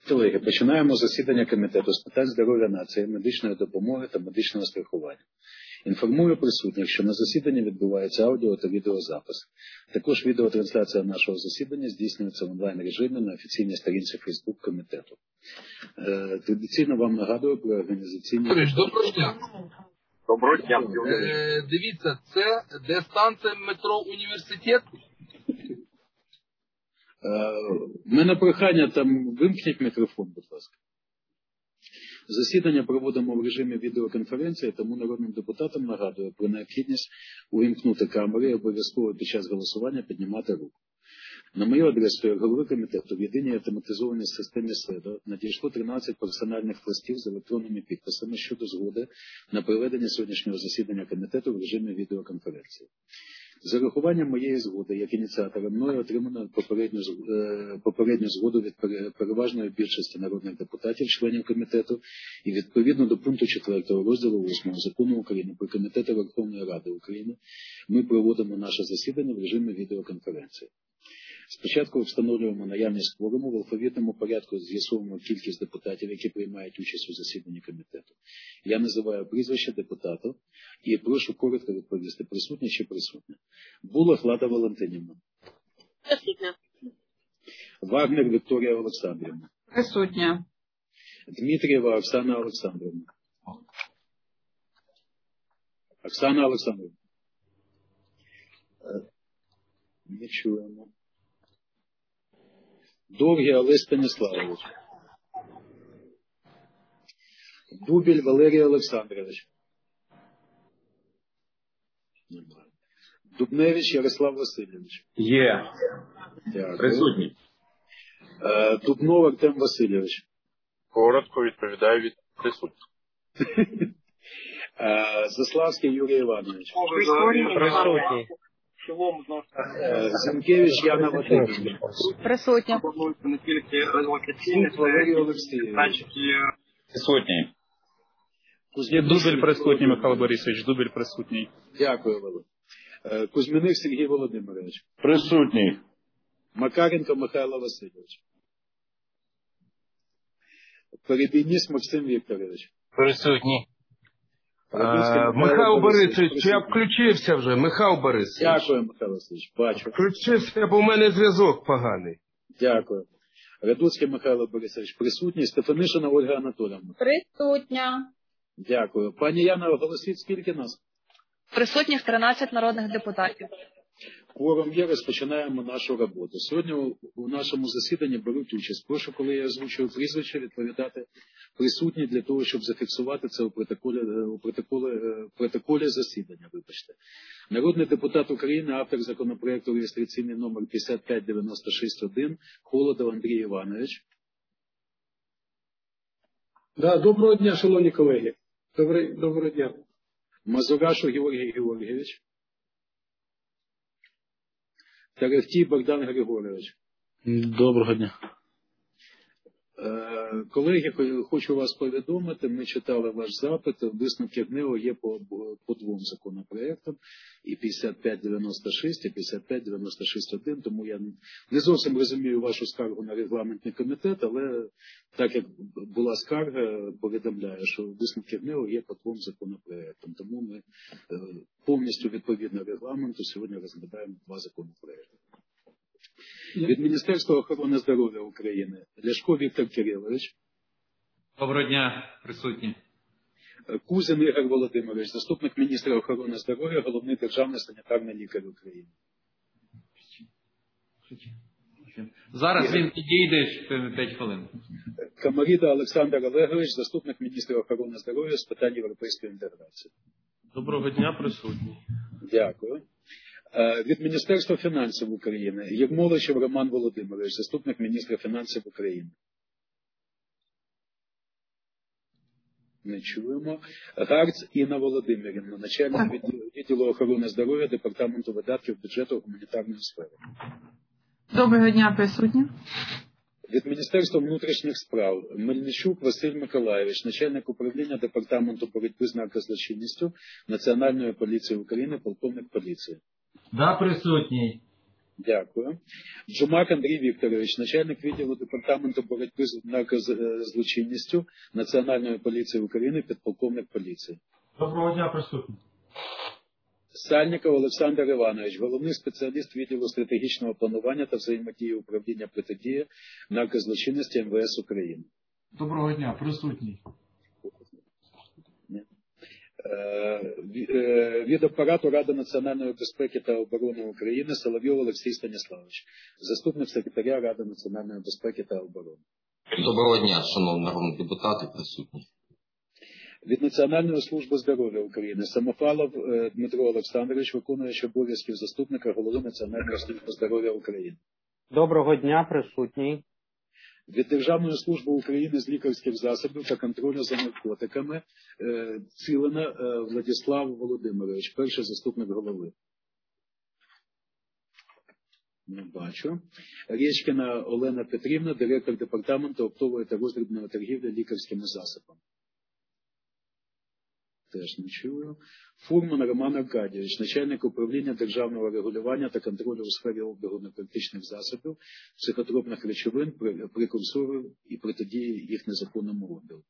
Колеги, починаємо засідання Комітету з питань здоров'я нації, медичної допомоги та медичного страхування. Інформую присутніх, що на засіданні відбувається аудіо та відеозапис. Також відеотрансляція нашого засідання здійснюється в онлайн-режимі на офіційній сторінці Facebook Комітету. Традиційно вам нагадую про організаційні... Доброго дня. Доброго дня. Дивіться, це де станція метро Університет? У мене прохання, там вимкніть мікрофон, будь ласка. Засідання проводимо в режимі відеоконференції, тому народним депутатам нагадую про необхідність увімкнути камери і обов'язково під час голосування піднімати руку. На мою адресу, як голови комітету, в єдиній автоматизованій системі СЛЕДО надійшло 13 персональних листів з електронними підписами щодо згоди на проведення сьогоднішнього засідання комітету в режимі відеоконференції. З урахуванням моєї згоди, як ініціатора, мною отримано попередню згоду від переважної більшості народних депутатів, членів комітету, і відповідно до пункту 4 розділу 8 Закону України про Комітети Верховної Ради України ми проводимо наше засідання в режимі відеоконференції. Спочатку встановлюємо наявність кворуму, в алфавітному порядку з'ясовуємо кількість депутатів, які приймають участь у засіданні комітету. Я називаю прізвище депутату і прошу коротко відповісти, присутня чи присутня. Булах Лада Валентинівна. Присутня. Вагнер Вікторія Олександрівна. Присутня. Дмитрієва Оксана Олександрівна. Оксана Олександрівна. Не чуємо. Довгий Олесь Станіславович. Дубіль Валерій Олександрович. Дубневич Ярослав Васильович. Є. Дякую. Присутній. Дубнов Артем Васильович. Коротко відповідаю від присутніх. Заславський Юрій Іванович. Присутній. Зінкевич Яна Вадимівна. Присутня. Валерій Олексійович. Присутній. Дубіль присутній, Михайло Борисович. Дубіль присутній. Дякую, Валерій. Кузьміних Сергій Володимирович. Присутній. Макаренко Михайло Васильович. Перебійніс Максим Вікторович. Присутній. Михайло Борисович, я включився вже, Михайло Борисович. Дякую, Михайло Васильович, бачу. Включився, бо в мене зв'язок поганий. Дякую. Радуцький Михайло Борисович присутній. Стефанишина Ольга Анатоліївна. Присутня. Дякую. Пані Яна, оголосіть, скільки нас? Присутніх 13 народних депутатів. Кворум є, розпочинаємо нашу роботу. Сьогодні у нашому засіданні беруть участь. Прошу, коли я озвучую прізвище, відповідати присутні для того, щоб зафіксувати це у протоколі засідання. Вибачте. Народний депутат України, автор законопроекту реєстраційний номер 5596-1, Холодов Андрій Іванович. Доброго дня, шановні колеги. Доброго дня. Мазурашу Георгій Георгійович. Тарахтій Богдан Григорович. Доброго дня. Колеги, хочу вас повідомити, ми читали ваш запит, висновки ГНЕУ є по двом законопроектам, і 5596, і 5596-1, тому я не зовсім розумію вашу скаргу на регламентний комітет, але так як була скарга, повідомляю, що висновки ГНЕУ є по двом законопроектам, тому ми повністю відповідно регламенту сьогодні розглядаємо два законопроекти. Від Міністерства охорони здоров'я України Ляшко Віктор Кирилович. Доброго дня, присутні. Кузин Ігор Володимирович, заступник міністра охорони здоров'я, головний державний санітарний лікар України. Зараз він підійде 5 хвилин. Камаріда Олександр Олегович, заступник міністра охорони здоров'я з питань європейської інтеграції. Доброго дня, присутні. Дякую. Від Міністерства фінансів України Єрмоличев Роман Володимирович, заступник міністра фінансів України. Не чуємо. Гарц Інна Володимирівна, начальник відділу охорони здоров'я Департаменту видатків бюджету гуманітарної сфери. Доброго дня, присутні. Від Міністерства внутрішніх справ Мельничук Василь Миколайович, начальник управління Департаменту боротьби з наркозлочинністю Національної поліції України, полковник поліції. Да, присутній. Дякую. Джумак Андрій Вікторович, начальник відділу Департаменту боротьби з наркозлочинністю Національної поліції України, підполковник поліції. Доброго дня, присутні. Сальніков Олександр Іванович, головний спеціаліст відділу стратегічного планування та взаємодії управління протидії наркозлочинності МВС України. Доброго дня, присутній. Від апарату Ради національної безпеки та оборони України Соловйов Олексій Станіславович, заступник секретаря Ради національної безпеки та оборони. Доброго дня, шановні народні депутати, присутні. Від Національної служби здоров'я України Самофалов Дмитро Олександрович, виконуючий обов'язків заступника голови Національної служби здоров'я України. Доброго дня, присутній. Від Державної служби України з лікарських засобів та контролю за наркотиками Цілина Владислав Володимирович, перший заступник голови. Не бачу. Рєчкіна Олена Петрівна, директор департаменту оптової та роздрібної торгівлі лікарськими засобами. Теж не чую. Фурман Роман Аркадійович, начальник управління державного регулювання та контролю у сфері обігу наркотичних засобів, психотропних речовин, прекурсорів і протидії їх незаконному обігу.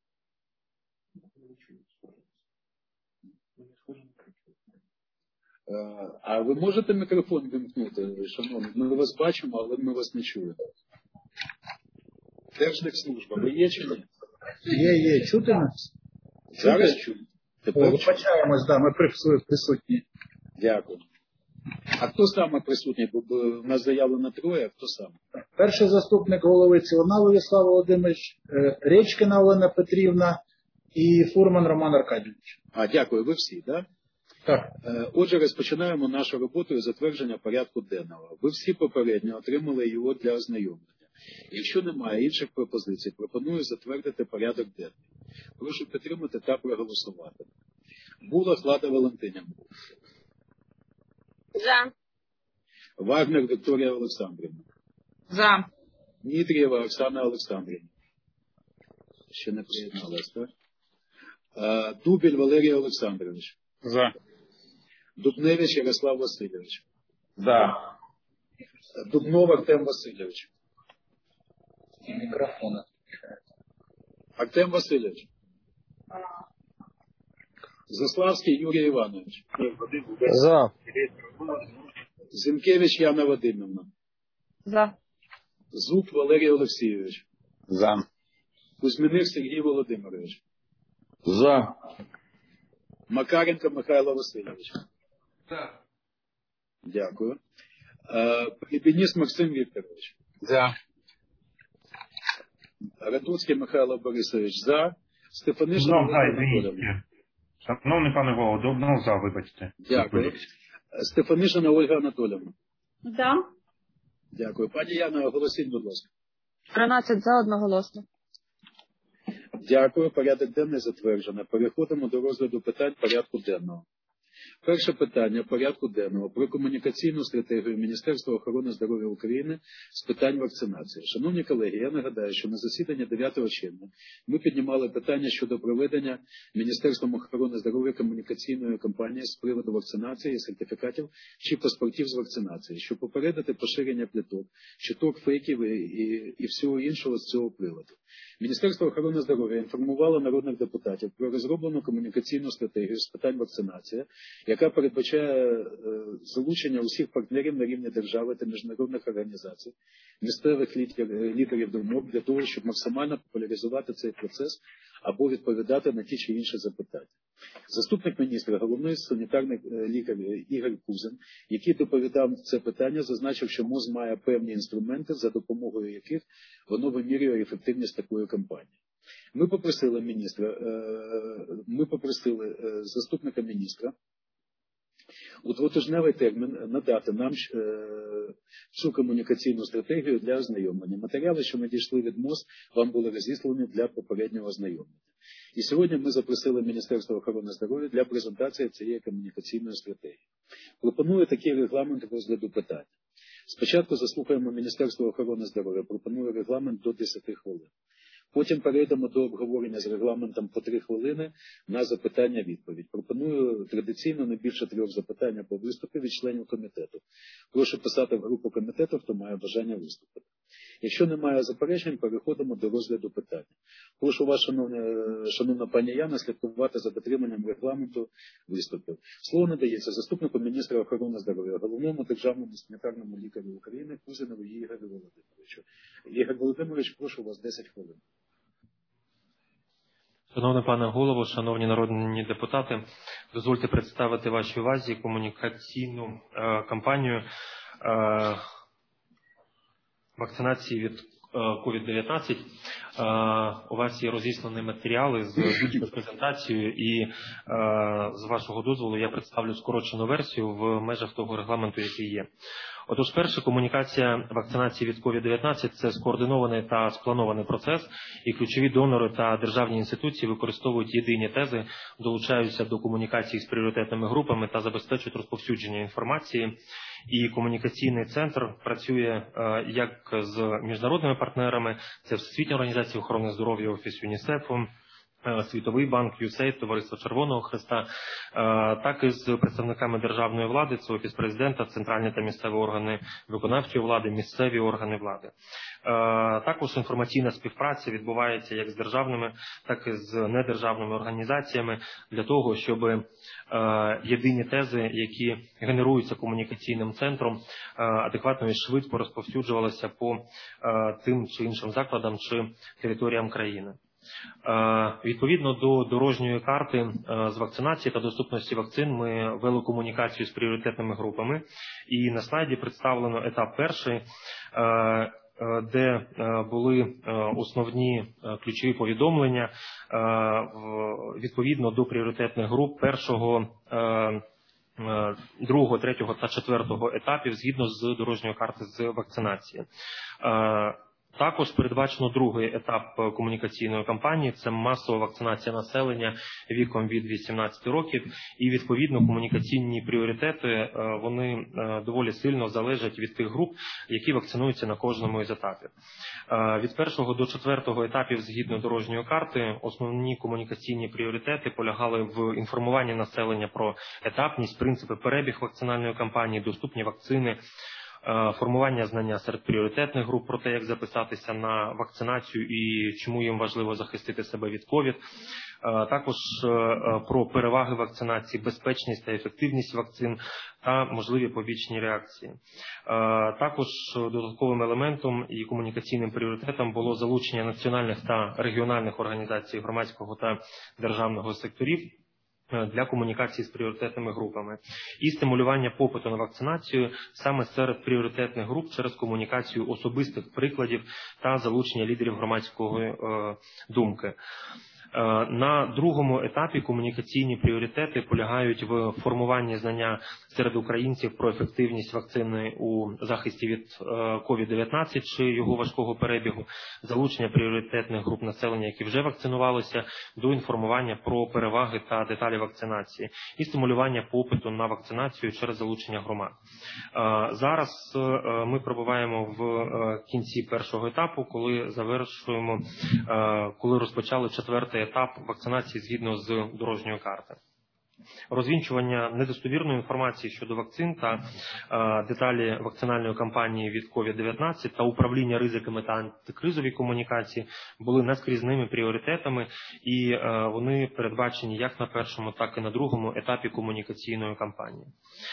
А ви можете мікрофон вимкнути, шановні? Ми вас бачимо, але ми вас не чуємо. Держдепслужба, ви є чи ні? Є. Чути нас? Зараз чую. Вибачаємось, да, ми присутні. Дякую. А хто саме присутній? Бо в нас заявлено троє, а хто саме? Перший заступник голови Цілина Владислав Володимирович, Рєчкіна Олена Петрівна і Фурман Роман Аркадійович. Дякую, ви всі, так? Так. Отже, розпочинаємо нашу роботу із затвердження порядку денного. Ви всі попередньо отримали його для ознайомлення. Якщо немає інших пропозицій, пропоную затвердити порядок денний. Прошу підтримати та проголосувати. Булах Лада Валентинівна. За. Вагнер Вікторія Олександрівна. За. Дмитрієва Оксана Олександрівна. Ще не приєдналась, так? Дубіль Валерій Олександрович. За. Дубневич Ярослав Васильович. За. Дубнов Артем Васильович. І мікрофон. Артем Васильович. Заславський Юрій Іванович. За. Зінкевич Яна Вадимівна. За. Зуб Валерій Олексійович. За. Кузьміних Сергій Володимирович. За. Макаренко Михайло Васильович. За. Дякую. Прибініс Максим Вікторович. За. Радуцький Михайло Борисович. За. Стефанишин Ну, Олег Анатолійовна. Шановний пане Володо, обнов за, вибачте. Дякую. Стефанишина Ольга Анатолійовна. За. Дякую. Пані Яна, оголосіть, будь ласка. 13 за одноголосно. Дякую. Порядок денний затверджено. Переходимо до розгляду питань порядку денного. Перше питання порядку денного про комунікаційну стратегію Міністерства охорони здоров'я України з питань вакцинації. Шановні колеги, я нагадаю, що на засіданні 9 червня ми піднімали питання щодо проведення Міністерством охорони здоров'я комунікаційної кампанії з приводу вакцинації, сертифікатів чи паспортів з вакцинації, щоб попередити поширення пліток, чуток, фейків і всього іншого з цього приводу. Міністерство охорони здоров'я інформувало народних депутатів про розроблену комунікаційну стратегію з питань вакцинації, яка передбачає залучення усіх партнерів на рівні держави та міжнародних організацій, місцевих лідерів думок для того, щоб максимально популяризувати цей процес або відповідати на ті чи інші запитання. Заступник міністра, головний санітарний лікар Ігор Кузин, який доповідав це питання, зазначив, що МОЗ має певні інструменти, за допомогою яких воно вимірює ефективність такої кампанії. Ми попросили заступника міністра у двотижневий термін надати нам цю комунікаційну стратегію для ознайомлення. Матеріали, що надійшли від МОЗ, вам були розіслані для попереднього ознайомлення. І сьогодні ми запросили Міністерство охорони здоров'я для презентації цієї комунікаційної стратегії. Пропоную такий регламент розгляду питань. Спочатку заслухаємо Міністерство охорони здоров'я. Пропоную регламент до 10 хвилин. Потім перейдемо до обговорення з регламентом по 3 хвилини на запитання-відповідь. Пропоную традиційно не більше 3 запитань по виступі від членів комітету. Прошу писати в групу комітету, хто має бажання виступити. Якщо немає заперечень, переходимо до розгляду питання. Прошу вас, шановна пані Яна, слідкувати за дотриманням регламенту виступів. Слово надається заступнику міністра охорони здоров'я, головному державному санітарному лікарю України Кузинову Ігорю Володимировичу. Ігор Володимирович, прошу вас 10 хвилин. Шановний пане голово, шановні народні депутати, дозвольте представити вашій увазі комунікаційну кампанію вакцинації від COVID-19. У вас є розіслані матеріали з більшою презентацією і з вашого дозволу я представлю скорочену версію в межах того регламенту, який є. Отож, перша комунікація вакцинації від COVID-19 – це скоординований та спланований процес, і ключові донори та державні інституції використовують єдині тези, долучаються до комунікації з пріоритетними групами та забезпечують розповсюдження інформації. І комунікаційний центр працює як з міжнародними партнерами, це Всесвітня організація охорони здоров'я, Офіс ЮНІСЕФу, Світовий банк, USAID, Товариство Червоного Хреста, так і з представниками державної влади, це Офіс президента, центральні та місцеві органи виконавчої влади, місцеві органи влади. Також інформаційна співпраця відбувається як з державними, так і з недержавними організаціями для того, щоб єдині тези, які генеруються комунікаційним центром, адекватно і швидко розповсюджувалися по тим чи іншим закладам чи територіям країни. Відповідно до дорожньої карти з вакцинації та доступності вакцин ми вели комунікацію з пріоритетними групами. І на слайді представлено етап перший, де були основні ключові повідомлення відповідно до пріоритетних груп першого, другого, третього та четвертого етапів згідно з дорожньої карти з вакцинації. Також передбачено другий етап комунікаційної кампанії – це масова вакцинація населення віком від 18 років. І, відповідно, комунікаційні пріоритети, вони доволі сильно залежать від тих груп, які вакцинуються на кожному із етапів. Від першого до четвертого етапів, згідно дорожньої карти, основні комунікаційні пріоритети полягали в інформуванні населення про етапність, принципи, перебіг вакцинальної кампанії, доступні вакцини, формування знання серед пріоритетних груп про те, як записатися на вакцинацію і чому їм важливо захистити себе від ковід. Також про переваги вакцинації, безпечність та ефективність вакцин та можливі побічні реакції. Також додатковим елементом і комунікаційним пріоритетом було залучення національних та регіональних організацій громадського та державного секторів для комунікації з пріоритетними групами і стимулювання попиту на вакцинацію саме серед пріоритетних груп через комунікацію особистих прикладів та залучення лідерів громадської думки. На другому етапі комунікаційні пріоритети полягають в формуванні знання серед українців про ефективність вакцини у захисті від COVID-19 чи його важкого перебігу, залучення пріоритетних груп населення, які вже вакцинувалися, до інформування про переваги та деталі вакцинації і стимулювання попиту на вакцинацію через залучення громад. Зараз ми перебуваємо в кінці першого етапу, коли завершуємо, коли розпочали четвертий етап вакцинації згідно з дорожньої карти. Розвінчування недостовірної інформації щодо вакцин та деталі вакцинальної кампанії від COVID-19 та управління ризиками та антикризові комунікації були наскрізними пріоритетами, і вони передбачені як на першому, так і на другому етапі комунікаційної кампанії.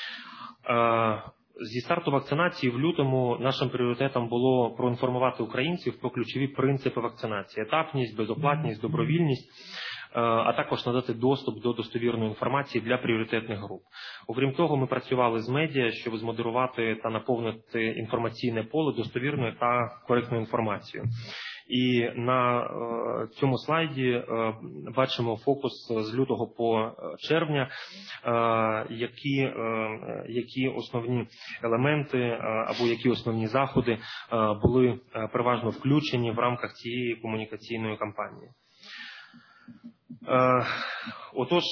Зі старту вакцинації в лютому нашим пріоритетом було проінформувати українців про ключові принципи вакцинації – етапність, безоплатність, добровільність, а також надати доступ до достовірної інформації для пріоритетних груп. Окрім того, ми працювали з медіа, щоб змодерувати та наповнити інформаційне поле достовірною та коректною інформацією. І на цьому слайді бачимо фокус з лютого по червня, які основні елементи або які основні заходи були переважно включені в рамках цієї комунікаційної кампанії. Отож,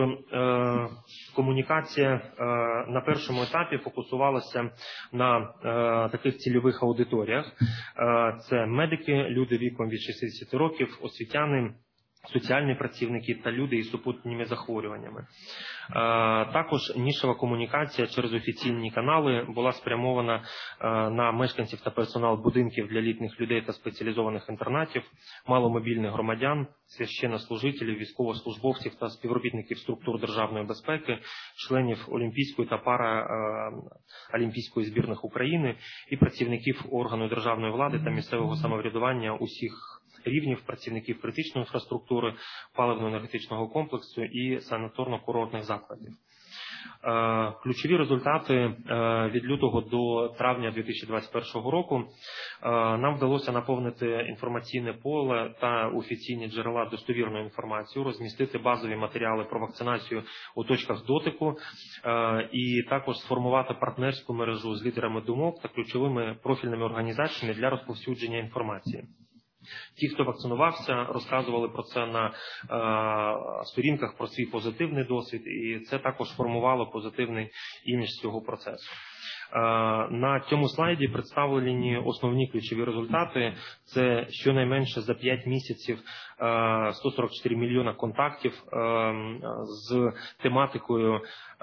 комунікація на першому етапі фокусувалася на таких цільових аудиторіях. Це медики, люди віком від 60 років, освітяни, соціальні працівники та люди із супутніми захворюваннями. Також нішова комунікація через офіційні канали була спрямована на мешканців та персонал будинків для літніх людей та спеціалізованих інтернатів, маломобільних громадян, священнослужителів, військовослужбовців та співробітників структур державної безпеки, членів Олімпійської та Параолімпійської збірних України і працівників органу державної влади та місцевого самоврядування усіх рівнів, працівників критичної інфраструктури, паливно-енергетичного комплексу і санаторно-курортних закладів. Ключові результати від лютого до травня 2021 року нам вдалося наповнити інформаційне поле та офіційні джерела достовірною інформацією, розмістити базові матеріали про вакцинацію у точках дотику і також сформувати партнерську мережу з лідерами думок та ключовими профільними організаціями для розповсюдження інформації. Ті, хто вакцинувався, розказували про це на сторінках про свій позитивний досвід, і це також формувало позитивний імідж цього процесу. На цьому слайді представлені основні ключові результати. Це щонайменше за 5 місяців 144 мільйона контактів з тематикою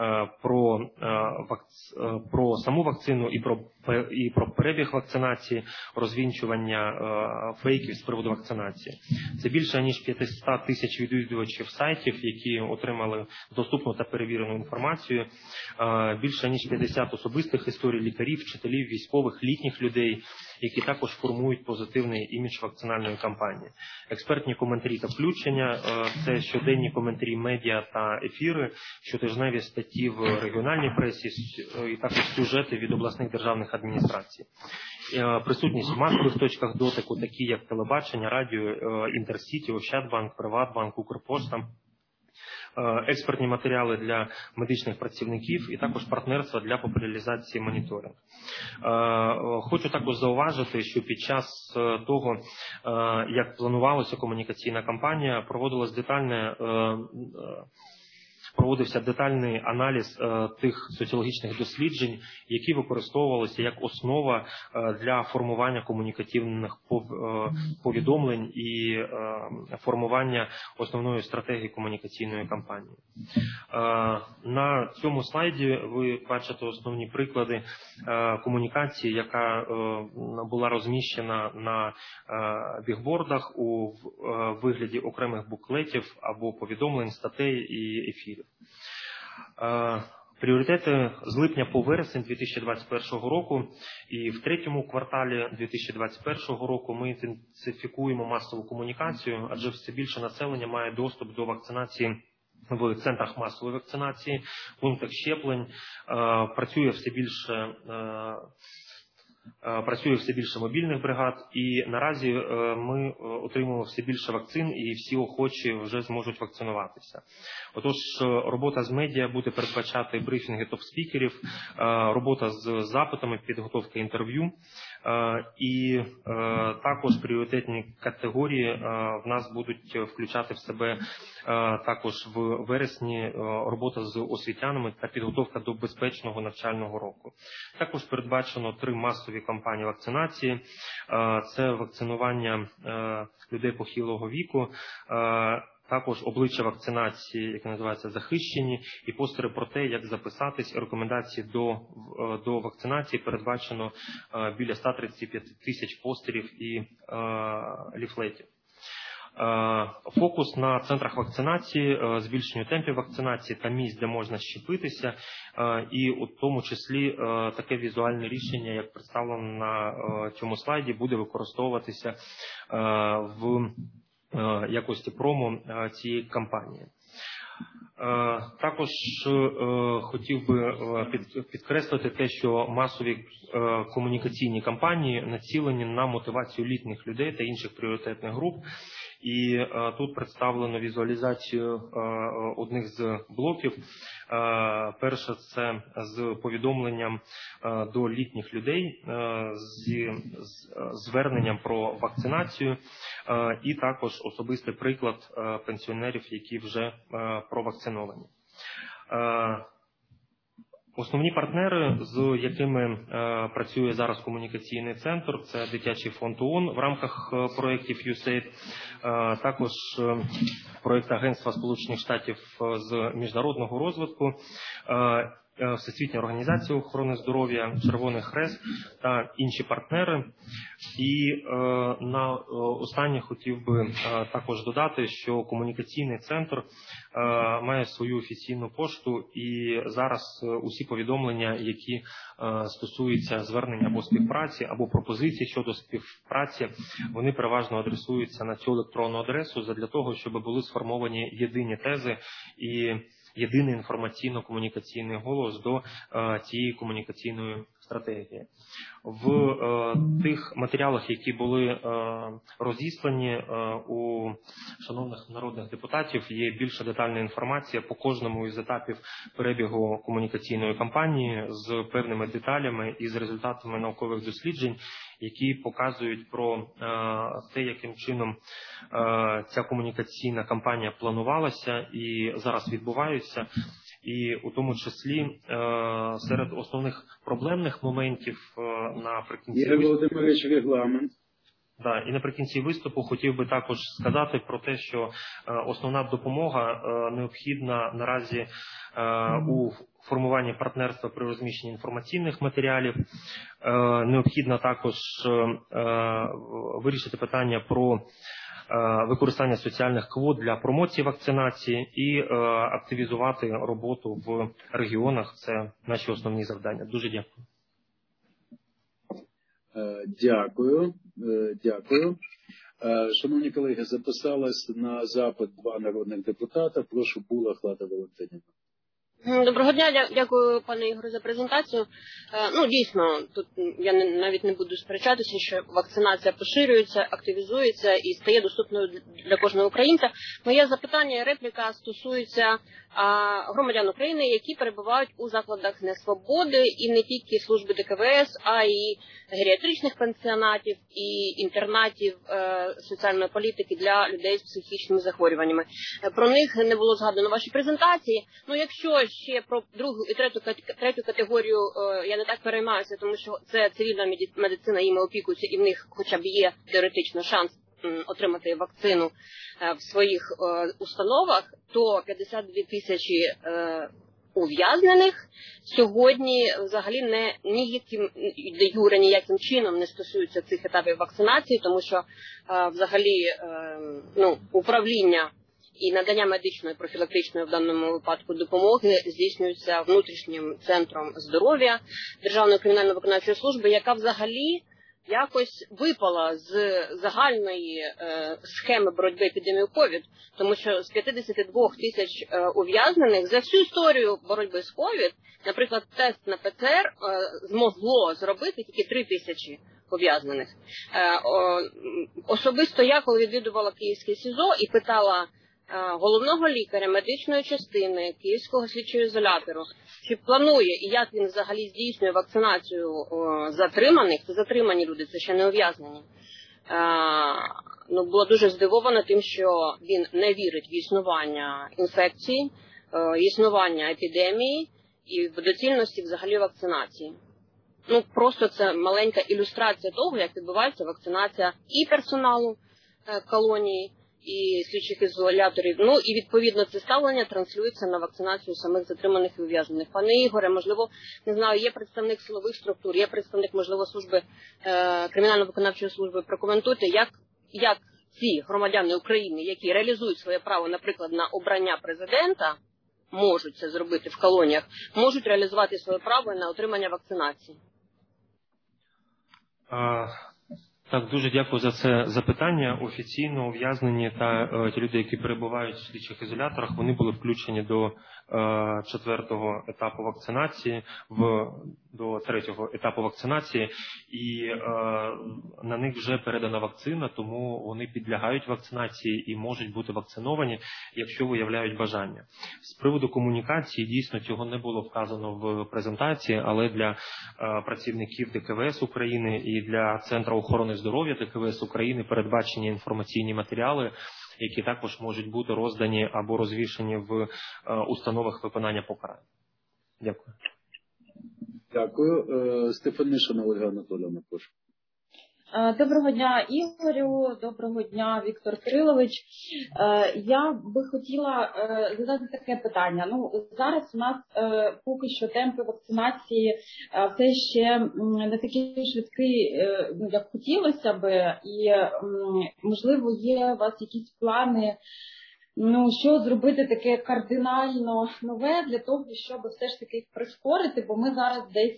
про саму вакцину і про перебіг вакцинації, розвінчування фейків з приводу вакцинації. Це більше ніж 500 тисяч відвідувачів сайтів, які отримали доступну та перевірену інформацію, більше ніж 50 особистих історій лікарів, вчителів, військових, літніх людей, які також формують позитивний імідж вакцинальної кампанії. Експертні коментарі та включення – це щоденні коментарі медіа та ефіри, щотижневі статті в регіональній пресі і також сюжети від обласних державних адміністрацій. Присутність в масових точках дотику, такі як телебачення, радіо, Інтерсіті, Ощадбанк, Приватбанк, Укрпошта. Експертні матеріали для медичних працівників і також партнерства для популяризації моніторингу. Хочу також зауважити, що під час того, як планувалася комунікаційна кампанія, проводився детальний аналіз тих соціологічних досліджень, які використовувалися як основа для формування комунікативних повідомлень і формування основної стратегії комунікаційної кампанії. На цьому слайді ви бачите основні приклади комунікації, яка була розміщена на бігбордах у вигляді окремих буклетів або повідомлень, статей і ефірів. Пріоритети з липня по вересень 2021 року і в третьому кварталі 2021 року ми інтенсифікуємо масову комунікацію, адже все більше населення має доступ до вакцинації в центрах масової вакцинації, пунктах щеплень, працює все більше мобільних бригад, і наразі ми отримуємо все більше вакцин, і всі охочі вже зможуть вакцинуватися. Отож, робота з медіа буде передбачати брифінги топ-спікерів, робота з запитами, підготовка інтерв'ю, і також пріоритетні категорії в нас будуть включати в себе також в вересні робота з освітянами та підготовка до безпечного навчального року. Також передбачено 3 масові кампанії вакцинації. Це вакцинування людей похилого віку, також обличчя вакцинації, яке називається «Захищені», і постери про те, як записатись, рекомендації до вакцинації передбачено біля 135 тисяч постерів і ліфлетів. Фокус на центрах вакцинації, збільшенню темпів вакцинації та місць, де можна щепитися, і у тому числі таке візуальне рішення, як представлено на цьому слайді, буде використовуватися в якості промо цієї кампанії. Також хотів би підкреслити те, що масові комунікаційні кампанії націлені на мотивацію літніх людей та інших пріоритетних груп, І тут представлено візуалізацію одних з блоків. Перше – це з повідомленням до літніх людей, з зверненням про вакцинацію, і також особистий приклад пенсіонерів, які вже провакциновані. Основні партнери, з якими працює зараз комунікаційний центр, це Дитячий фонд ООН в рамках проєктів USAID, також проєкт Агентства Сполучених Штатів з міжнародного розвитку, Всесвітня організація охорони здоров'я, Червоний Хрест та інші партнери. І на останнє хотів би також додати, що комунікаційний центр має свою офіційну пошту, і зараз усі повідомлення, які стосуються звернення або співпраці, або пропозицій щодо співпраці, вони переважно адресуються на цю електронну адресу для того, щоб були сформовані єдині тези і єдиний інформаційно-комунікаційний голос до цієї комунікаційної стратегії. В тих матеріалах, які були розіслані у шановних народних депутатів, є більша детальна інформація по кожному із етапів перебігу комунікаційної кампанії з певними деталями і з результатами наукових досліджень, які показують про те, яким чином ця комунікаційна кампанія планувалася і зараз відбувається. І у тому числі серед основних проблемних моментів наприкінці Ігор Володимирович, регламент. Да, і наприкінці виступу хотів би також сказати про те, що основна допомога необхідна наразі у формуванні партнерства при розміщенні інформаційних матеріалів. Необхідно також вирішити питання про використання соціальних квот для промоції вакцинації і активізувати роботу в регіонах. Це наші основні завдання. Дуже дякую. Дякую. Шановні колеги, записалось на запит 2 народних депутата. Прошу, Булах Лада Валентинівна. Доброго дня, дякую, пане Ігорю, за презентацію. Дійсно, тут я навіть не буду сперечатися, що вакцинація поширюється, активізується і стає доступною для кожного українця. Моє запитання, репліка стосується громадян України, які перебувають у закладах несвободи, і не тільки служби ДКВС, а й геріатричних пансіонатів і інтернатів соціальної політики для людей з психічними захворюваннями. Про них не було згадано в вашій презентації. Якщо ще про другу і третю категорію я не так переймаюся, тому що це цивільна медицина, їм опікується, і в них хоча б є теоретично шанс отримати вакцину в своїх установах, то 52 тисячі ув'язнених сьогодні взагалі ніяким де юре ніяким чином не стосуються цих етапів вакцинації, тому що взагалі управління і надання медичної профілактичної в даному випадку допомоги здійснюється внутрішнім центром здоров'я Державної кримінально-виконавчої служби, яка взагалі якось випала з загальної схеми боротьби епідемією ковід, тому що з 52 тисяч ув'язнених за всю історію боротьби з ковід, наприклад, тест на ПЦР змогло зробити тільки 3 тисячі ув'язнених. Особисто я, коли відвідувала Київське СІЗО і питала головного лікаря медичної частини Київського слідчого ізолятору, чи планує і як він взагалі здійснює вакцинацію затриманих, це затримані люди, це ще не ув'язнені. Була дуже здивована тим, що він не вірить в існування інфекції, існування епідемії і в доцільності взагалі вакцинації. Просто це маленька ілюстрація того, як відбувається вакцинація і персоналу колонії, і слідчих ізоляторів. І відповідно це ставлення транслюється на вакцинацію самих затриманих і ув'язнених. Пане Ігоре, можливо, не знаю, є представник силових структур, є представник, можливо, служби кримінально-виконавчої служби. Прокоментуйте, як ці громадяни України, які реалізують своє право, наприклад, на обрання президента, можуть це зробити в колоніях, можуть реалізувати своє право на отримання вакцинації. Так, дуже дякую за це запитання. Офіційно ув'язнені та ті люди, які перебувають в слідчих ізоляторах, вони були включені до 4-го етапу вакцинації, до 3-го етапу вакцинації, і на них вже передана вакцина, тому вони підлягають вакцинації і можуть бути вакциновані, якщо виявляють бажання. З приводу комунікації, дійсно, цього не було вказано в презентації, але для працівників ДКВС України і для Центру охорони здоров'я ДКВС України передбачені інформаційні матеріали, які також можуть бути роздані або розвішені в установах виконання покарань. Дякую. Дякую. Стефанишина Ольга Анатоліївна, прошу. Доброго дня, Ігорю. Доброго дня, Віктор Кирилович. Я би хотіла задати таке питання. Зараз у нас поки що темпи вакцинації все ще не такі швидкі, як хотілося би. І, можливо, є у вас якісь плани, що зробити таке кардинально нове для того, щоб все ж таки їх прискорити, бо ми зараз десь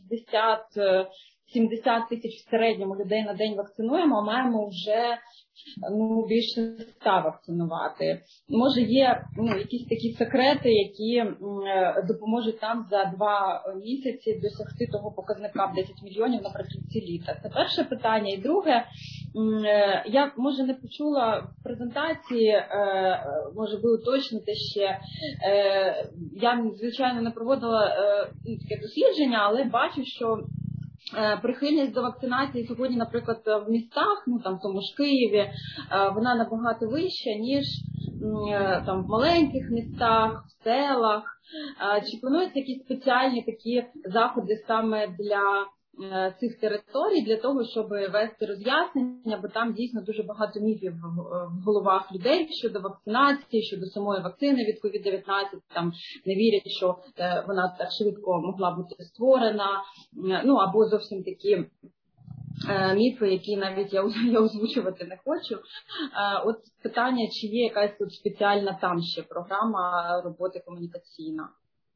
60-70 тисяч в середньому людей на день вакцинуємо, а маємо вже більше 100 вакцинувати. Може є якісь такі секрети, які допоможуть нам за 2 місяці досягти того показника в 10 мільйонів наприкінці літа. Це перше питання. І друге, я, може, не почула в презентації, може ви уточните ще, я, звичайно, не проводила таке дослідження, але бачу, що прихильність до вакцинації сьогодні, наприклад, в містах, там в тому ж Києві, вона набагато вища, ніж там в маленьких містах, в селах. Чи плануються якісь спеціальні такі заходи саме для цих територій, для того, щоб вести роз'яснення, бо там дійсно дуже багато міфів в головах людей щодо вакцинації, щодо самої вакцини від COVID-19, там не вірять, що вона так швидко могла бути створена, або зовсім такі міфи, які навіть я озвучувати не хочу. От питання, чи є якась тут спеціальна там ще програма роботи комунікаційна?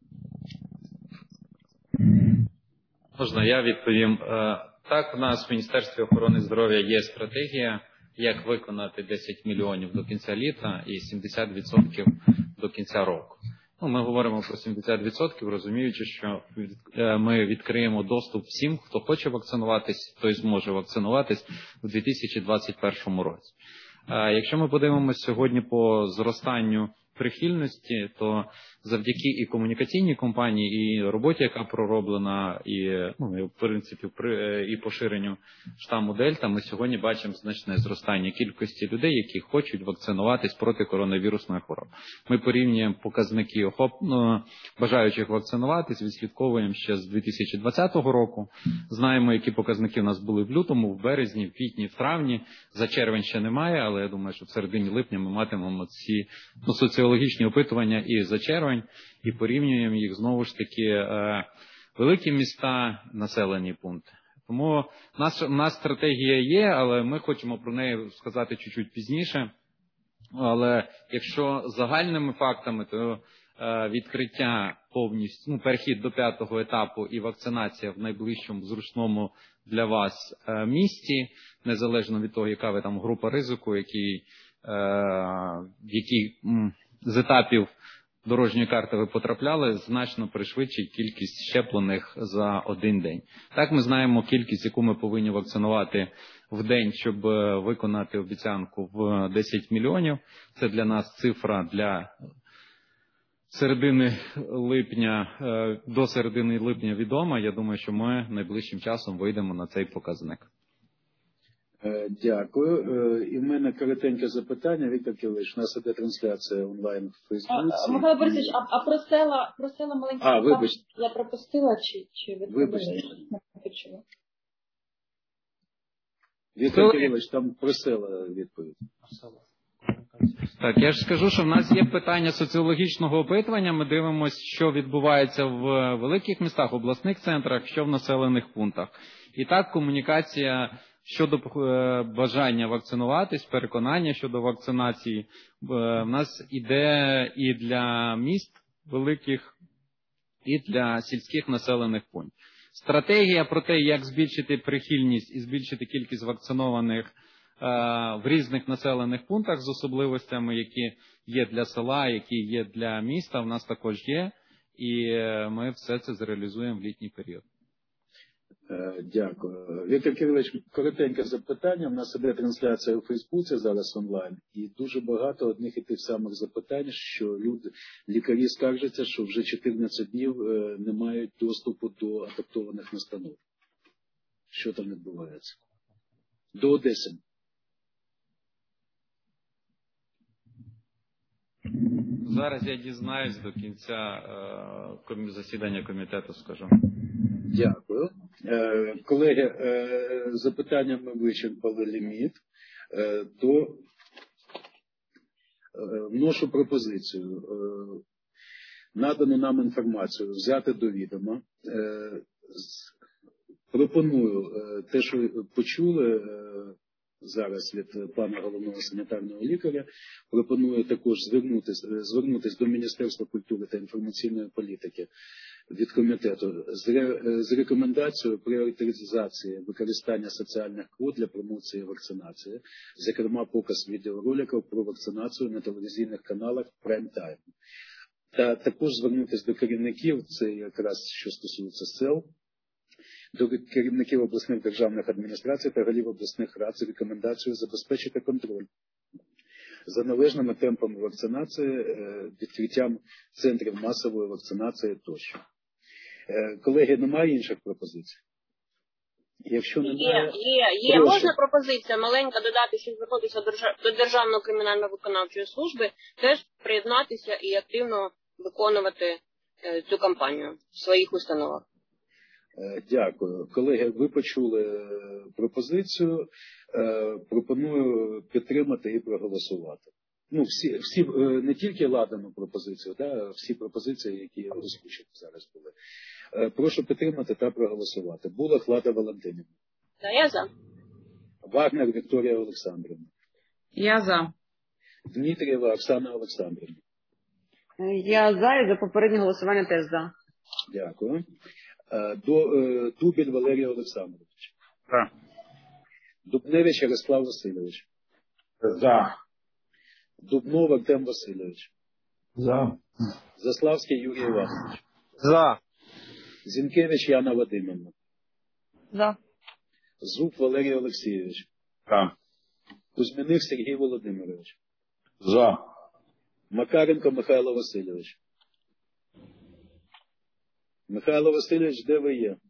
Можна, я відповім. Так, у нас в Міністерстві охорони здоров'я є стратегія, як виконати 10 мільйонів до кінця літа і 70% до кінця року. Ми говоримо про 70%, розуміючи, що ми відкриємо доступ всім, хто хоче вакцинуватись, той зможе вакцинуватись у 2021 році. Якщо ми подивимося сьогодні по зростанню прихильності, то завдяки і комунікаційній компанії, і роботі, яка пророблена, і в принципі і поширенню штаму Дельта, ми сьогодні бачимо значне зростання кількості людей, які хочуть вакцинуватись проти коронавірусної хвороби. Ми порівнюємо показники бажаючих вакцинуватись, відслідковуємо ще з 2020 року. Знаємо, які показники в нас були в лютому, в березні, в квітні, в травні. За червень ще немає, але я думаю, що в середині липня ми матимемо ці соціологічні опитування і за червень, і порівнюємо їх знову ж таки великі міста, населені пункти. Тому в нас стратегія є, але ми хочемо про неї сказати чуть-чуть пізніше. Але якщо загальними фактами, то відкриття повністю, перехід до 5-го етапу і вакцинація в найближчому зручному для вас місці, незалежно від того, яка ви там група ризику, який з етапів дорожньої карти ви потрапляли, значно пришвидшить кількість щеплених за один день. Так, ми знаємо кількість, яку ми повинні вакцинувати в день, щоб виконати обіцянку в 10 мільйонів. Це для нас цифра для середини липня, до середини липня відома. Я думаю, що ми найближчим часом вийдемо на цей показник. Дякую. І в мене коротеньке запитання. Віктор Кирилович, у нас іде трансляція онлайн в Фейсбуці. Михайло Борисович, про села маленьких вибачте. Я пропустила, чи відповіли? Вибачте. Не почула. Віктор Кирилович, там про села відповідь. Так, я ж скажу, що в нас є питання соціологічного опитування. Ми дивимося, що відбувається в великих містах, обласних центрах, що в населених пунктах. І так, комунікація щодо бажання вакцинуватись, переконання щодо вакцинації в нас іде і для міст великих, і для сільських населених пунктів. Стратегія про те, як збільшити прихильність і збільшити кількість вакцинованих в різних населених пунктах з особливостями, які є для села, які є для міста, в нас також є. І ми все це зреалізуємо в літній період. Дякую. Віктор Кирилович, коротеньке запитання. У нас іде трансляція у Фейсбуці зараз онлайн. І дуже багато одних і тих самих запитань, що лікарі скаржаться, що вже 14 днів не мають доступу до адаптованих настанов. Що там відбувається? До Одеси. Зараз я дізнаюсь до кінця засідання комітету, скажу. Дякую. Колеги, запитання ми вичерпали ліміт. Вношу пропозицію. Надану нам інформацію взяти до відома. Пропоную те, що почули зараз від пана головного санітарного лікаря, пропоную також звернутися до Міністерства культури та інформаційної політики від комітету з рекомендацією пріоритетизації використання соціальних квот для промоції вакцинації, зокрема показ відеороликів про вакцинацію на телевізійних каналах прайм-тайм. Та також звернутися до керівників, це якраз що стосується сел, до керівників обласних державних адміністрацій та голів обласних рад з рекомендацією забезпечити контроль за належними темпами вакцинації, відкриттям центрів масової вакцинації тощо. Колеги, немає інших пропозицій? Якщо немає... Є. Можна пропозиція маленька додати, щоб звернутися до Державної кримінально-виконавчої служби, теж приєднатися і активно виконувати цю кампанію в своїх установах. Дякую. Колеги, ви почули пропозицію. Пропоную підтримати і проголосувати. Ну, всі не тільки ладану пропозицію, а всі пропозиції, які озвучені зараз були. Прошу підтримати та проголосувати. Булах Лада Валентинівна. Я за. Вагнер Вікторія Олександрівна. Я за. Дмитрієва Оксана Олександрівна. Я за, і за попереднє голосування теж за. Дякую. Дубіль Валерій Олександрович. За. Дубневич Ярослав Васильович. За. Дубнов Артем Васильович. За. Заславський Юрій Іванович. За. Зінкевич Яна Вадимівна. За. Зуб Валерій Олексійович. За. Кузьміних Сергій Володимирович. За. Макаренко Михайло Васильович. Михайло Васильович, де ви є?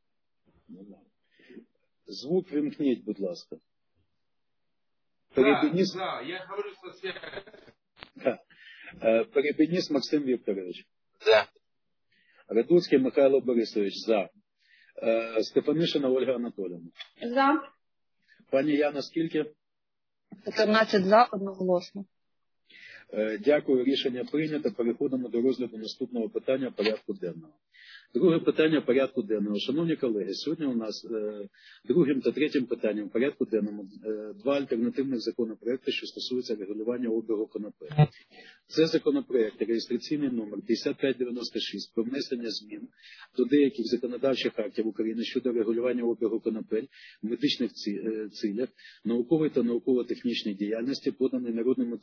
Звук вимкніть, будь ласка. Перебініс... я говорю со связью. Перебініс Максим Вікторович. За. Радуцький Михайло Борисович. За. Стефанишина Ольга Анатоліївна. За. Пані Яна, скільки? 14 за, одноголосно. Дякую, рішення прийнято. Переходимо до розгляду наступного питання порядку денного. Друге питання порядку денного. Шановні колеги, сьогодні у нас другим та третім питанням порядку денному два альтернативних законопроекти, що стосуються регулювання обігу конопель. Це законопроект реєстраційний номер 5596 про внесення змін до деяких законодавчих актів України щодо регулювання обігу конопель в медичних цілях, наукової та науково-технічній діяльності, поданий народними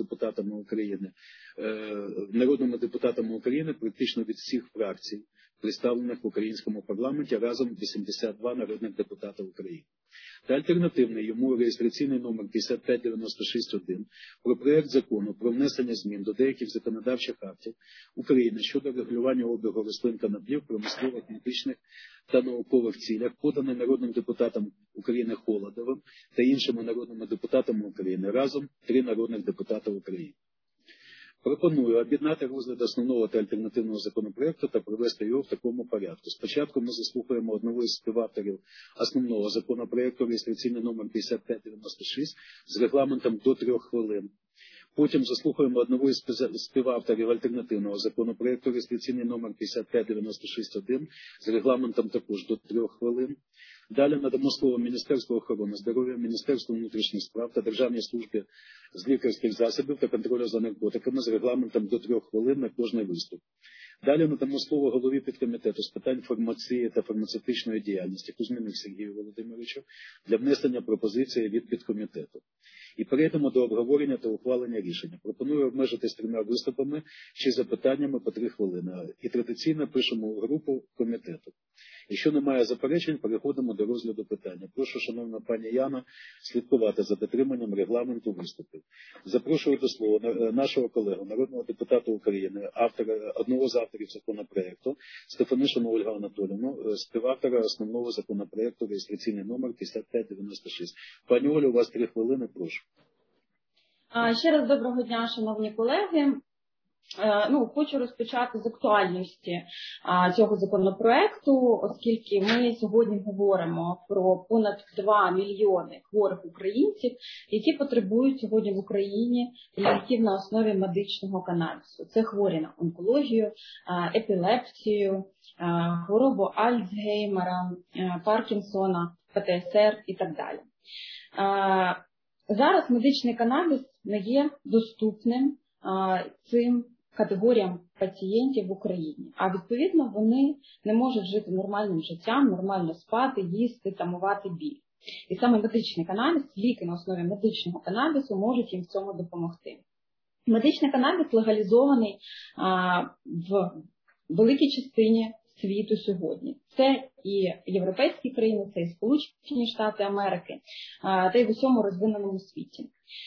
депутатами України практично від всіх фракцій, представлених в українському парламенті, разом 82 народних депутатів України. Та альтернативний йому реєстраційний номер 5596-1 про проект закону про внесення змін до деяких законодавчих актів України щодо регулювання обігу рослин коноплі в промислових, медичних та наукових цілях, поданий народним депутатом України Холодовим та іншими народними депутатами України, разом 3 народних депутати України. Пропоную об'єднати розгляд основного та альтернативного законопроекту та провести його в такому порядку. Спочатку ми заслухаємо одного із співавторів основного законопроекту, реєстраційний номер 5596, з регламентом до 3 хвилин. Потім заслухаємо одного із співавторів альтернативного законопроекту, реєстраційний номер 5596-1, з регламентом також до 3 хвилин. Далі надамо слово Міністерству охорони здоров'я, Міністерству внутрішніх справ та Державній службі з лікарських засобів та контролю за наркотиками з регламентом до 3 хвилин на кожний виступ. Далі надамо слово голові підкомітету з питань фармації та фармацевтичної діяльності Кузьміних Сергію Володимировичу для внесення пропозиції від підкомітету. І перейдемо до обговорення та ухвалення рішення. Пропоную обмежитись 3 виступами чи запитаннями по 3 хвилини. І традиційно пишемо у групу комітету. Якщо немає заперечень, переходимо до розгляду питання. Прошу, шановна пані Яна, слідкувати за дотриманням регламенту виступів. Запрошую до слова нашого колегу, народного депутата України, одного з авторів законопроекту, Стефанишину Ольгу Анатоліївну, співавтора основного законопроекту, реєстраційний номер 5596. Пані Олю, у вас 3 хвилини, прошу. Ще раз доброго дня, шановні колеги. Хочу розпочати з актуальності цього законопроекту, оскільки ми сьогодні говоримо про понад 2 мільйони хворих українців, які потребують сьогодні в Україні ліків на основі медичного канабісу. Це хворі на онкологію, епілепсію, хворобу Альцгеймера, Паркінсона, ПТСР і так далі. Зараз медичний канабіс не є доступним цим категоріям пацієнтів в Україні. А відповідно вони не можуть жити нормальним життям, нормально спати, їсти, тамувати біль. І саме медичний канабіс, ліки на основі медичного канабісу можуть їм в цьому допомогти. Медичний канабіс легалізований в великій частині світу сьогодні. Це і європейські країни, це і Сполучені Штати Америки, та й в усьому розвиненому світі.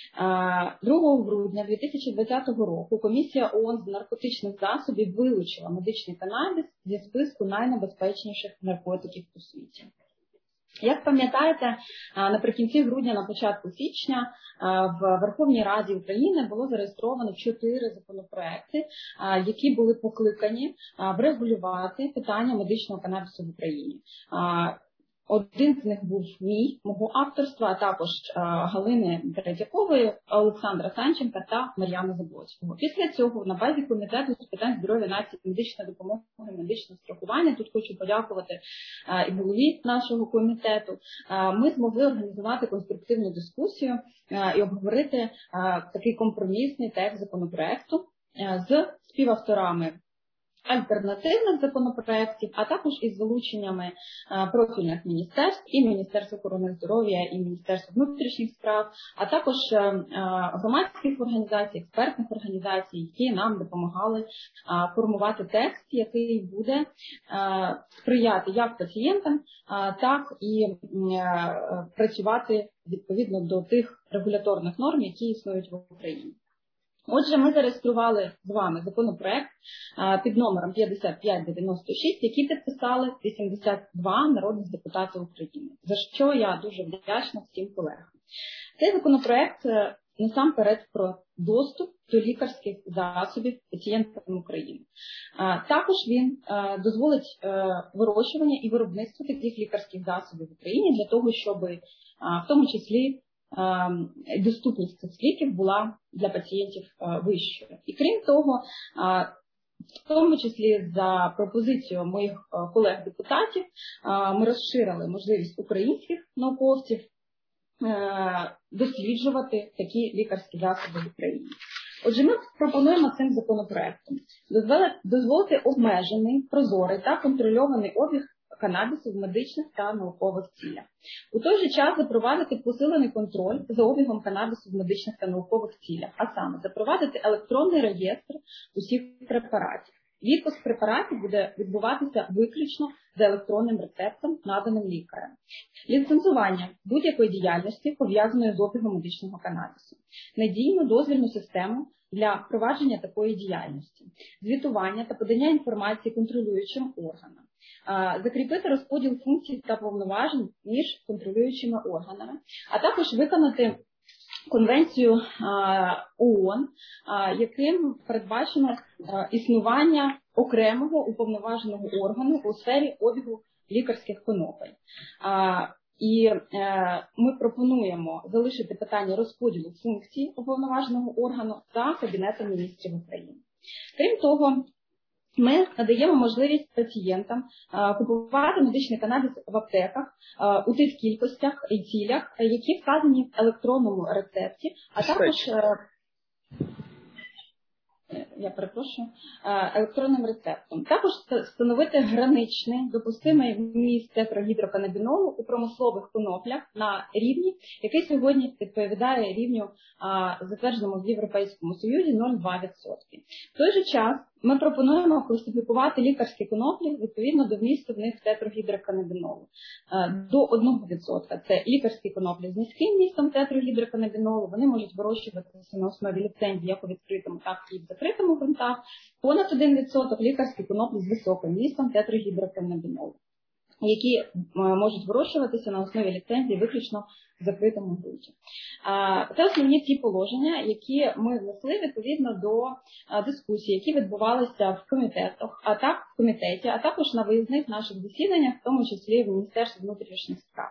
2 грудня 2020 року Комісія ООН з наркотичних засобів вилучила медичний канабіс зі списку найнебезпечніших наркотиків у світі. Як пам'ятаєте, наприкінці грудня, на початку січня в Верховній Раді України було зареєстровано 4 законопроекти, які були покликані врегулювати питання медичного канабісу в Україні. Один з них був мого авторства, а також Галини Третьякової, Олександра Санченка та Мар'яни Заблоцького. Після цього на базі Комітету з питань здоров'я нації, медичної допомоги, медичного страхування, тут хочу подякувати і голові нашого комітету, ми змогли організувати конструктивну дискусію і обговорити такий компромісний текст законопроекту з співавторами альтернативних законопроєктів, а також із залученнями профільних міністерств, і Міністерства охорони здоров'я, і Міністерства внутрішніх справ, а також громадських організацій, експертних організацій, які нам допомагали формувати текст, який буде сприяти як пацієнтам, так і працювати відповідно до тих регуляторних норм, які існують в Україні. Отже, ми зареєстрували з вами законопроект під номером 5596, який підписали 82 народних депутати України, за що я дуже вдячна всім колегам. Цей законопроект насамперед про доступ до лікарських засобів пацієнтам України. Також він дозволить вирощування і виробництво таких лікарських засобів в Україні для того, щоб в тому числі доступність цих ліків була для пацієнтів вищою. І крім того, в тому числі за пропозицією моїх колег-депутатів, ми розширили можливість українських науковців досліджувати такі лікарські засоби в Україні. Отже, ми пропонуємо цим законопроектом дозволити обмежений, прозорий та контрольований обіг канабісу в медичних та наукових цілях. У той же час запровадити посилений контроль за обігом канабісу в медичних та наукових цілях, а саме запровадити електронний реєстр усіх препаратів. Відпуск препаратів буде відбуватися виключно за електронним рецептом, наданим лікарем. Ліцензування будь-якої діяльності, пов'язаної з обігом медичного канабісу. Надійну дозвільну систему для впровадження такої діяльності. Звітування та подання інформації контролюючим органам. Закріпити розподіл функцій та повноважень між контролюючими органами, а також виконати Конвенцію ООН, яким передбачено існування окремого уповноваженого органу у сфері обігу лікарських конопель. І ми пропонуємо залишити питання розподілу функцій уповноваженого органу за Кабінетом міністрів України. Крім того, ми надаємо можливість пацієнтам купувати медичний канабіс в аптеках у тих кількостях і цілях, які вказані в електронному рецепті, а також електронним рецептом. Також встановити граничний допустимий вміст тетрагідроканабінолу у промислових коноплях на рівні, який сьогодні відповідає рівню, затвердженому в Європейському Союзі, 0,2%. В той же час ми пропонуємо класифікувати лікарські коноплі відповідно до вмісту в них тетрагідроканабінолу. До 1%. Це лікарські коноплі з низьким вмістом тетрагідроканабінолу. Вони можуть вирощуватися на основі ліцензії як у відкритому, так і в закритому ґрунтах. Понад 1% лікарські коноплі з високим вмістом тетрагідроканабінолу, які можуть вирощуватися на основі ліцензії виключно в закритому ґрунті. Це основні ті положення, які ми внесли відповідно до дискусій, які відбувалися в комітеті, а також на виїзних наших засіданнях, в тому числі в Міністерстві внутрішніх справ.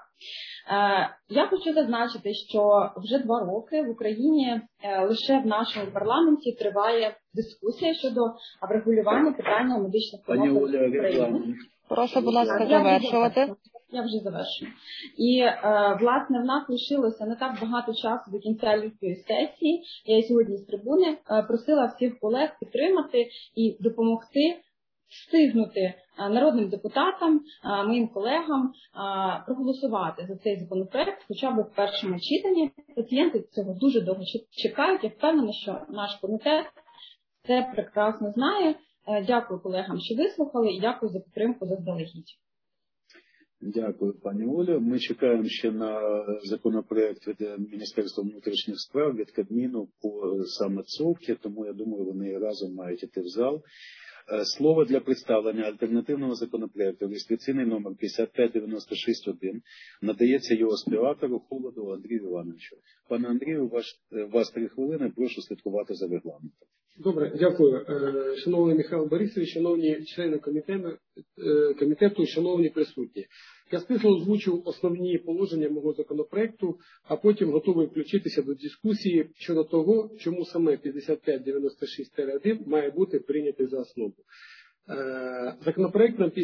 Я хочу зазначити, що вже 2 роки в Україні лише в нашому парламенті триває дискусія щодо врегулювання питання медичних конопель в Україні. Прошу, будь ласка, завершувати. Я вже завершую. І, власне, в нас лишилося не так багато часу до кінця літньої сесії. Я сьогодні з трибуни просила всіх колег підтримати і допомогти встигнути народним депутатам, моїм колегам проголосувати за цей законопроект, хоча б в першому читанні. Пацієнти цього дуже довго чекають. Я впевнена, що наш комітет це прекрасно знає. Дякую колегам, що вислухали, і дякую за підтримку заздалегідь. Дякую, пані Олю. Ми чекаємо ще на законопроект від Міністерства внутрішніх справ, від Кабміну по саме ЦОВКі, тому я думаю, вони разом мають іти в зал. Слово для представлення альтернативного законопроекту, реєстраційний номер 5596-1, надається його співавтору Холодову Андрію Івановичу. Пане Андрію, вас 3 хвилини, прошу слідкувати за регламентом. Добре, дякую. Шановний Михайло Борисович, шановні члени комітету, шановні присутні. Я стисло озвучив основні положення мого законопроекту, а потім готовий включитися до дискусії щодо того, чому саме 5596-1 має бути прийнятий за основу. Законопроектом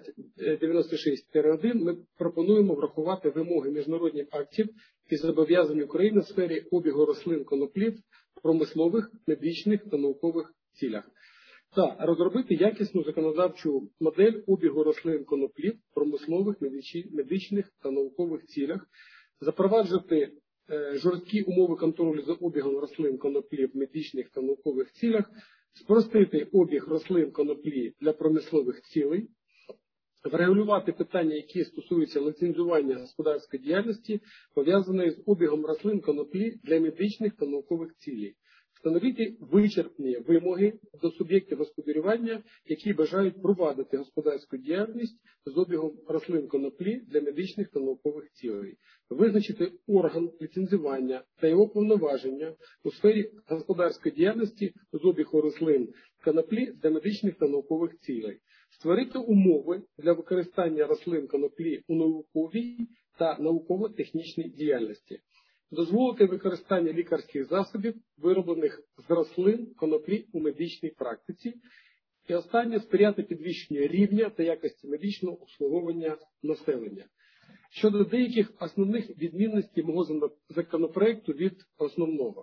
5596-1 ми пропонуємо врахувати вимоги міжнародних актів і зобов'язань України в сфері обігу рослин коноплі в промислових, медичних та наукових цілях. Та розробити якісну законодавчу модель обігу рослин коноплі в промислових, медичних та наукових цілях, запроваджувати жорсткі умови контролю за обігом рослин коноплі в медичних та наукових цілях, спростити обіг рослин коноплі для промислових цілей, врегулювати питання, які стосуються ліцензування господарської діяльності, пов'язаної з обігом рослин коноплі для медичних та наукових цілей, встановити вичерпні вимоги до суб'єктів господарювання, які бажають провадити господарську діяльність з обігом рослин коноплі для медичних та наукових цілей, визначити орган ліцензування та його повноваження у сфері господарської діяльності з обігу рослин коноплі для медичних та наукових цілей, створити умови для використання рослин коноплі у науковій та науково-технічній діяльності, дозволити використання лікарських засобів, вироблених з рослин коноплі у медичній практиці, і останнє – сприяти підвищенню рівня та якості медичного обслуговування населення. Щодо деяких основних відмінностей мого законопроекту від основного.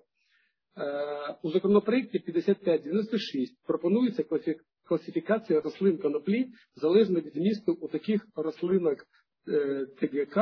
У законопроекті 5596 пропонується класифікація рослин коноплі залежно від вмісту у таких рослинах ТГК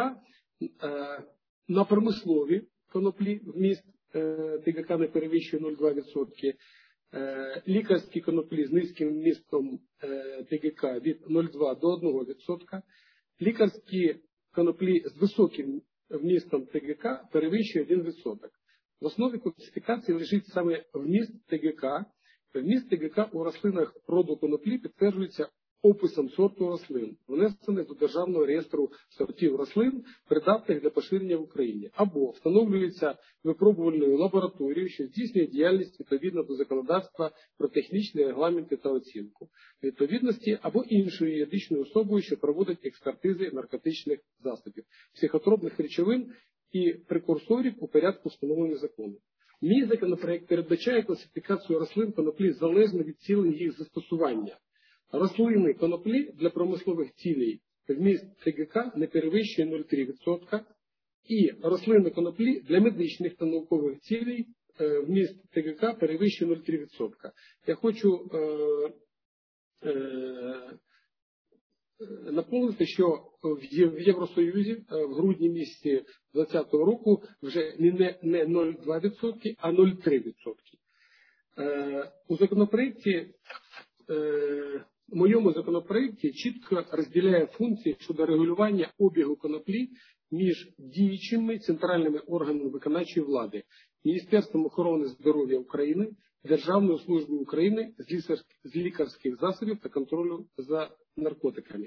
на промислові коноплі, вміст ТГК не перевищує 0,2%, лікарські коноплі з низьким вмістом ТГК від 0,2 до 1%, лікарські коноплі з високим вмістом ТГК перевищує 1%. В основі класифікації лежить саме вміст ТГК. Вміст ТГК у рослинах роду коноплі підтверджується описом сорту рослин, внесених до Державного реєстру сортів рослин, придатних для поширення в Україні, або встановлюється випробувальною лабораторією, що здійснює діяльність відповідно до законодавства про технічні регламенти та оцінку відповідності, або іншою юридичною особою, що проводить експертизи наркотичних засобів, психотропних речовин і прекурсорів у порядку, встановленого законом. Мій законопроект передбачає класифікацію рослин коноплі залежно від цілей їх застосування. Рослини коноплі для промислових цілей вміст ТГК не перевищує 0,3%, і рослини коноплі для медичних та наукових цілей вміст ТГК перевищує 0,3%. Я хочу наповнити, що в Євросоюзі в грудні місяці 2020 року вже не 0,2%, а 0,3%. У законопроекті, в моєму законопроекті чітко розділяє функції щодо регулювання обігу коноплі між діючими центральними органами виконавчої влади, Міністерством охорони здоров'я України, Державною службою України з лікарських засобів та контролю за наркотиками.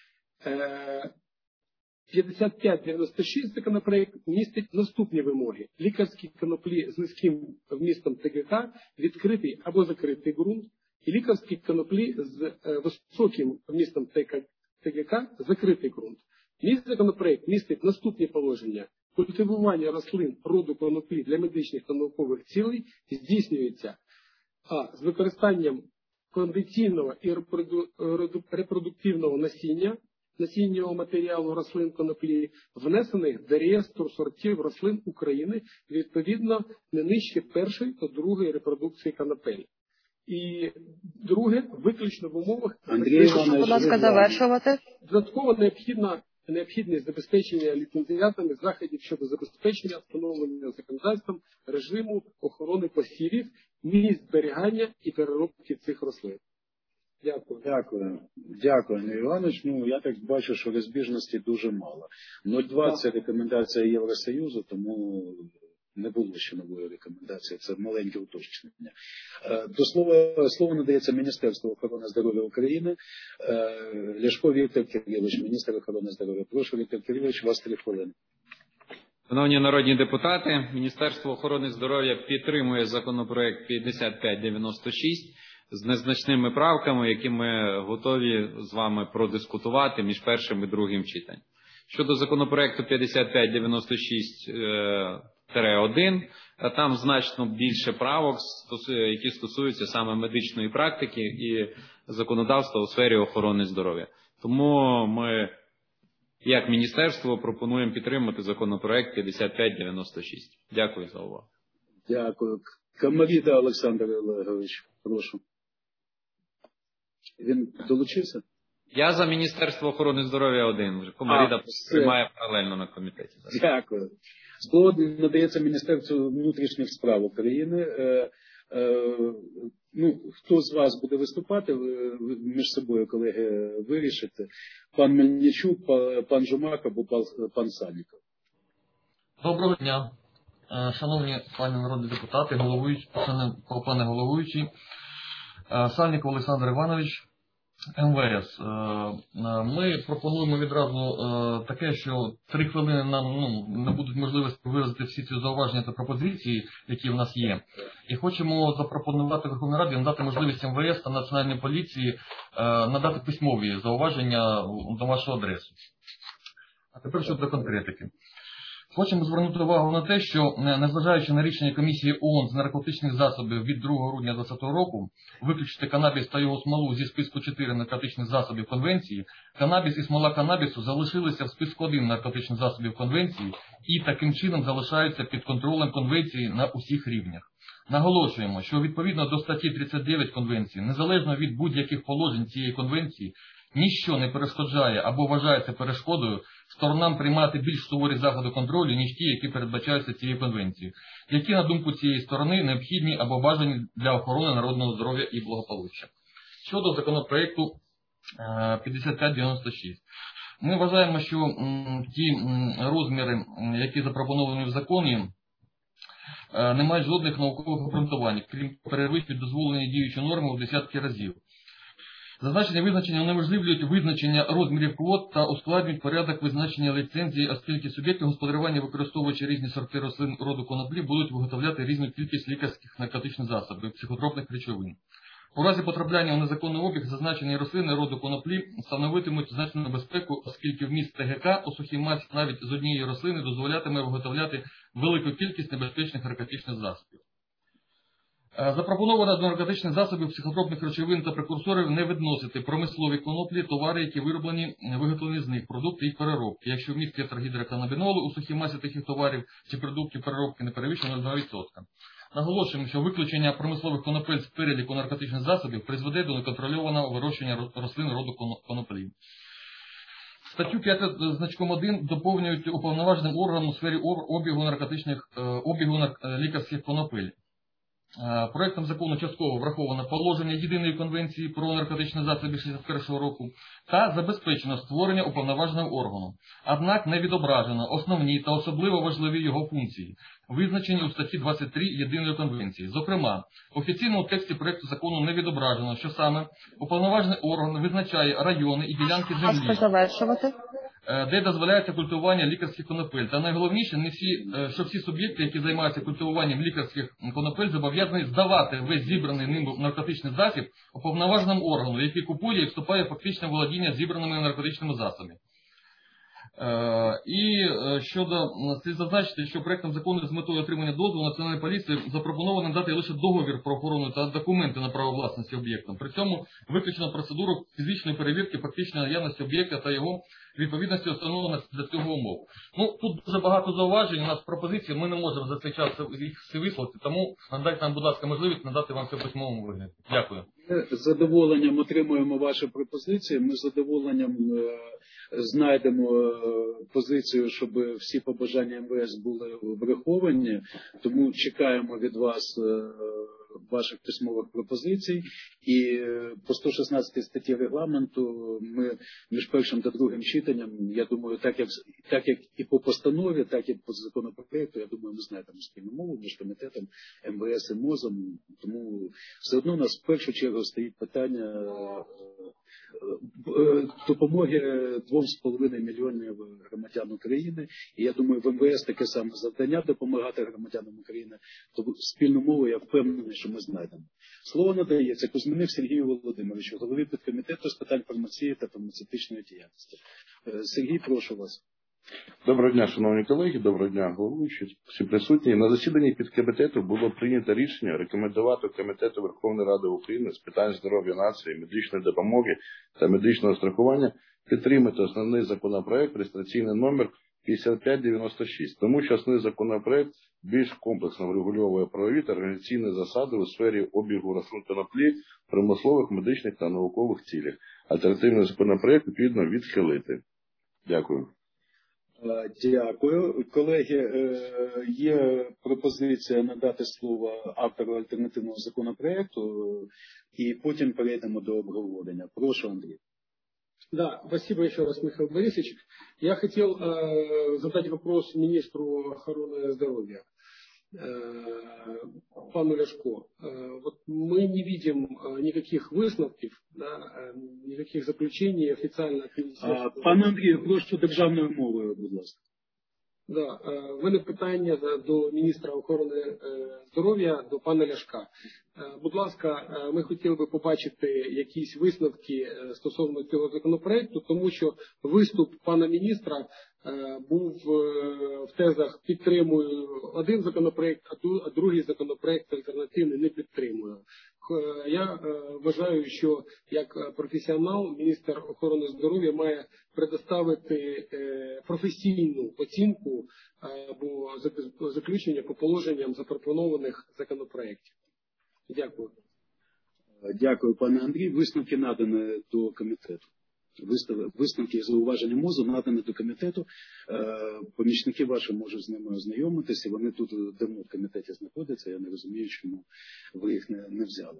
5596 законопроект містить наступні вимоги. Лікарські коноплі з низьким вмістом ТГК відкритий або закритий ґрунт, і лікарські коноплі з високим вмістом ТГК закритий ґрунт. Мій законопроект містить наступні положення. Культивування рослин роду коноплі для медичних та наукових цілей здійснюється з використанням кондиційного і репродуктивного насіннього матеріалу рослин коноплі, внесених до реєстру сортів рослин України відповідно не нижче першої та другої репродукції конопель. І друге, виключно в умовах... Будь ласка, завершувати. Додатково необхідність забезпечення ліцензіатами заходів щодо забезпечення встановлення законодавством режиму охорони посівів, місць зберігання і переробки цих рослин. Дякую. Дякую, Андрій Іванович. Я так бачу, що розбіжностей дуже мало. 0,2 – це рекомендація Євросоюзу, тому не було ще нової рекомендації. Це маленьке уточнення. До слова надається Міністерству охорони здоров'я України. Ляшко Віктор Кирилович, міністр охорони здоров'я. Прошу, Віктор Кирилович, вас 3 хвилини. Шановні народні депутати, Міністерство охорони здоров'я підтримує законопроект 5596 з незначними правками, які ми готові з вами продискутувати між першим і другим читанням. Щодо законопроекту 5596-1, там значно більше правок, які стосуються саме медичної практики і законодавства у сфері охорони здоров'я. Тому ми, як міністерство, пропонуємо підтримати законопроект 5596. Дякую за увагу. Дякую. Комаріда Олександр Олегович, прошу. Він долучився? Я за Міністерство охорони здоров'я один. Комаріда приймає паралельно на комітеті. Дякую. Слово надається Міністерству внутрішніх справ України. Хто з вас буде виступати, ви між собою, колеги, вирішите. Пан Мельничук, пан Жумак або пан Сальников. Доброго дня, шановні пані народні депутати, пане головуючий, Сальников Олександр Іванович, МВС. Ми пропонуємо відразу таке, що 3 хвилини нам не будуть можливості виразити всі ці зауваження та пропозиції, які в нас є. І хочемо запропонувати Верховній Раді надати можливість МВС та Національній поліції надати письмові зауваження на вашу адресу. А тепер щодо конкретики. Хочемо звернути увагу на те, що, незважаючи на рішення комісії ООН з наркотичних засобів від 2 грудня 2020 року виключити канабіс та його смолу зі списку 4 наркотичних засобів Конвенції, канабіс і смола канабісу залишилися в списку 1 наркотичних засобів Конвенції і таким чином залишаються під контролем Конвенції на усіх рівнях. Наголошуємо, що відповідно до статті 39 Конвенції, незалежно від будь-яких положень цієї Конвенції, ніщо не перешкоджає або вважається перешкодою сторонам приймати більш суворі заходи контролю, ніж ті, які передбачаються цією конвенцією, які, на думку цієї сторони, необхідні або бажані для охорони народного здоров'я і благополуччя. Щодо законопроекту 5596. Ми вважаємо, що ті розміри, які запропоновані в законі, не мають жодних наукових обґрунтувань, крім перевищують дозволені діючі норми в десятки разів. Зазначені визначення унеможливлюють визначення розмірів квот та ускладнюють порядок визначення ліцензії, оскільки суб'єкти господарювання, використовуючи різні сорти рослин роду коноплі, будуть виготовляти різну кількість лікарських наркотичних засобів, психотропних речовин. У разі потрапляння у незаконний обіг зазначені рослини роду коноплі становитимуть значну небезпеку, оскільки вміст ТГК у сухій масі навіть з однієї рослини дозволятиме виготовляти велику кількість небезпечних наркотичних засобів. Запропоновано до наркотичних засобів, психотропних речовин та прекурсорів не відносити промислові коноплі, товари, які виготовлені з них, продукти їх переробки, якщо вміст тетрагідроканабінолу у сухій масі таких товарів чи продуктів переробки не перевищує 0,2%. Наголошуємо, що виключення промислових конопель з переліку наркотичних засобів призведе до неконтрольованого вирощення рослин роду коноплі. Статтю 5 значком 1 доповнюють уповноваженим органом у сфері обігу лікарських конопель. Проектом закону частково враховано положення Єдиної конвенції про наркотичні засоби 1961 року та забезпечено створення уповноваженого органу. Однак не відображено основні та особливо важливі його функції, визначені у статті 23 Єдиної конвенції. Зокрема, в офіційному тексті проекту закону не відображено, що саме уповноважений орган визначає райони і ділянки землі, де дозволяється культивування лікарських конопель. Та найголовніше, що всі суб'єкти, які займаються культивуванням лікарських конопель, зобов'язані здавати весь зібраний ним наркотичний засіб уповноваженому органу, який купує і вступає в фактичне володіння зібраними наркотичними засобами. І щодо слід зазначити, що проектом закону з метою отримання дозволу Національної поліції запропоновано надати лише договір про охорону та документи на право власності об'єктом. При цьому виключено процедуру фізичної перевірки фактичної наявності об'єкта та його відповідності встановлено для цього умов. Тут дуже багато зауважень, у нас пропозиції, ми не можемо за цей час їх всі висловити, тому надайте нам, будь ласка, можливість надати вам це в письмовому вигляді. Дякую. Ми з задоволенням отримуємо ваші пропозиції, ми з задоволенням знайдемо позицію, щоб всі побажання МВС були враховані, тому чекаємо від вас ваших письмових пропозицій. І по 116 статті регламенту ми між першим та другим читанням, я думаю, так як і по постанові, так і по законопроекту, я думаю, ми знайдемо спільну мову між комітетом, МВС і МОЗом. Тому все одно у нас в першу чергу стоїть питання допомоги 2,5 мільйонів громадян України. І я думаю, в МВС таке саме завдання допомагати громадянам України. Тому спільну мову, я впевнений, що ми знайдемо. Слово надається Кузьминих Сергію Володимировичу, голові підкомітету з питань фармації та фармацевтичної діяльності. Сергій, прошу вас. Доброго дня, шановні колеги, доброго дня, головуючі, всі присутні. На засіданні підкомітету було прийнято рішення рекомендувати Комітету Верховної Ради України з питань здоров'я нації, медичної допомоги та медичного страхування підтримати основний законопроект, реєстраційний номер 5596. Тому що основний законопроект більш комплексно врегульовує правові та організаційні засади у сфері обігу рослин коноплі в промислових, медичних та наукових цілях. Альтернативний законопроект відповідно відхилити. Дякую. Дякую. Колеги, є пропозиція надати слово автору альтернативного законопроекту, і потім перейдемо до обговорення. Прошу, Андрій. Да, спасибо еще раз, Михаил Борисович. Я хотел задать вопрос министру охраны здоровья, пану Ляшко. Вот мы не видим никаких висновків, да, никаких заключений официально от Міністерства. Пане Андрію, прошу державною мовою, будь ласка. Да, в мене питання до міністра охорони здоров'я, до пана Ляшка. Будь ласка, ми хотіли би побачити якісь висновки стосовно цього законопроекту, тому що виступ пана міністра був в тезах «підтримую один законопроект, а другий законопроект альтернативний не підтримую». Я вважаю, що як професіонал міністр охорони здоров'я має предоставити професійну оцінку або заключення по положенням запропонованих законопроєктів. Дякую. Дякую, пане Андрій. Висновки надані до комітету. Висновки і зауваження МОЗу надані до комітету. Помічники ваші можуть з ними ознайомитися. Вони тут давно в комітеті знаходяться. Я не розумію, чому ви їх не взяли.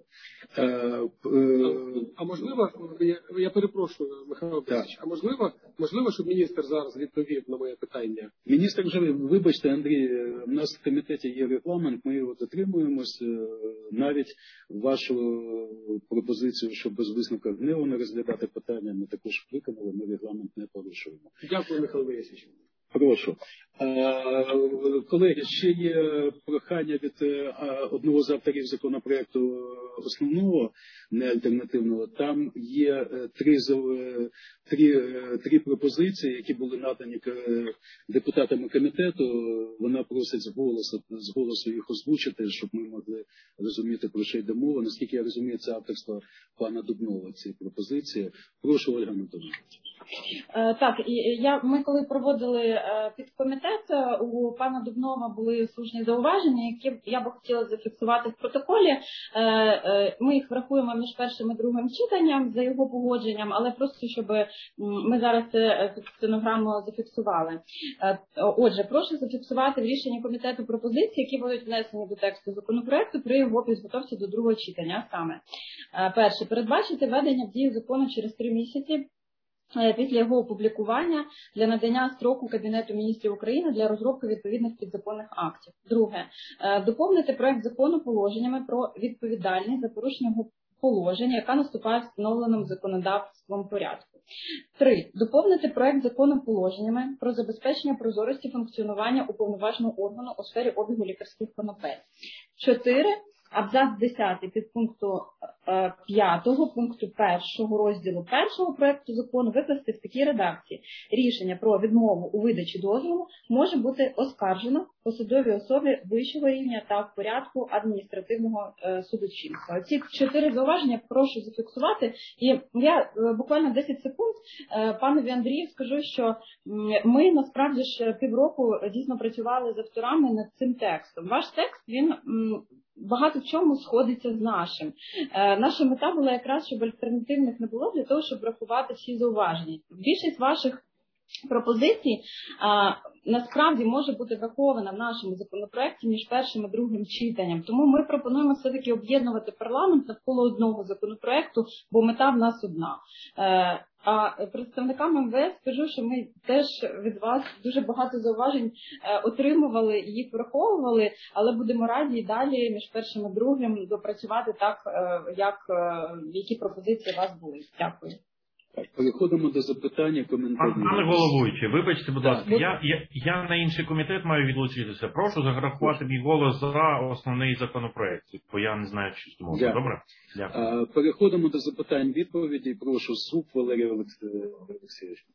А можливо, я перепрошую, Михайло Борисович, а можливо, щоб міністр зараз відповів на моє питання? Міністр вже, вибачте, Андрій, у нас в комітеті є регламент, ми його дотримуємося. Навіть вашу пропозицію, щоб без висновку ГНЕУ не розглядати питання, ми також виконали, ми регламент не порушуємо. Дякую, Михайло Борисович. Прошу. Колеги, ще є прохання від одного з авторів законопроекту основного, не альтернативного. Там є три пропозиції, які були надані депутатами комітету. Вона просить з голосу їх озвучити, щоб ми могли розуміти, про що йде мова. Наскільки я розумію, це авторство пана Дубнова, ці пропозиції. Прошу, Ольга Анатоліївна. Так, ми коли проводили підкомітет, у пана Дубнова були слушні зауваження, які я би хотіла зафіксувати в протоколі. Ми їх врахуємо між першим і другим читанням за його погодженням, але просто, щоб ми зараз це під стенограму зафіксували. Отже, прошу зафіксувати в рішенні комітету пропозиції, які будуть внесені до тексту законопроекту при його підготовці до другого читання. Саме перше, передбачити введення в дію закону через 3 місяці після його опублікування для надання строку Кабінету міністрів України для розробки відповідних підзаконних актів. Друге, доповнити проект закону положеннями про відповідальність за порушення положення, яка наступає в встановленому законодавством порядку. 3. Доповнити проект закону положеннями про забезпечення прозорості функціонування уповноваженого органу у сфері обігу лікарських конопель. 4. Абзац 10 підпункту 5 пункту 1 розділу 1 проекту закону викласти в такій редакції. Рішення про відмову у видачі дозволу може бути оскаржено посадовій особі вищого рівня та в порядку адміністративного судочинства. Ці 4 зауваження прошу зафіксувати. І я буквально 10 секунд панові Андрію скажу, що ми насправді ж півроку дійсно працювали з авторами над цим текстом. Ваш текст, він багато в чому сходиться з нашим. Наша мета була якраз, щоб альтернативних не було для того, щоб врахувати всі зауваження. Більшість ваших пропозицій насправді може бути врахована в нашому законопроекті між першим і другим читанням. Тому ми пропонуємо все-таки об'єднувати парламент навколо одного законопроекту, бо мета в нас одна. А представникам МВС скажу, що ми теж від вас дуже багато зауважень отримували і їх враховували, але будемо раді і далі між першим і другим допрацювати так, які пропозиції у вас були. Дякую. Так, переходимо до запитання, коментарів. Пане головуючий, вибачте, будь ласка, я на інший комітет маю відлучитися. Прошу зарахувати мій голос за основний законопроект, бо я не знаю, чи тому. Добре? Дякую. Переходимо до запитань-відповідей. Прошу, Суп Валерій Олексійович.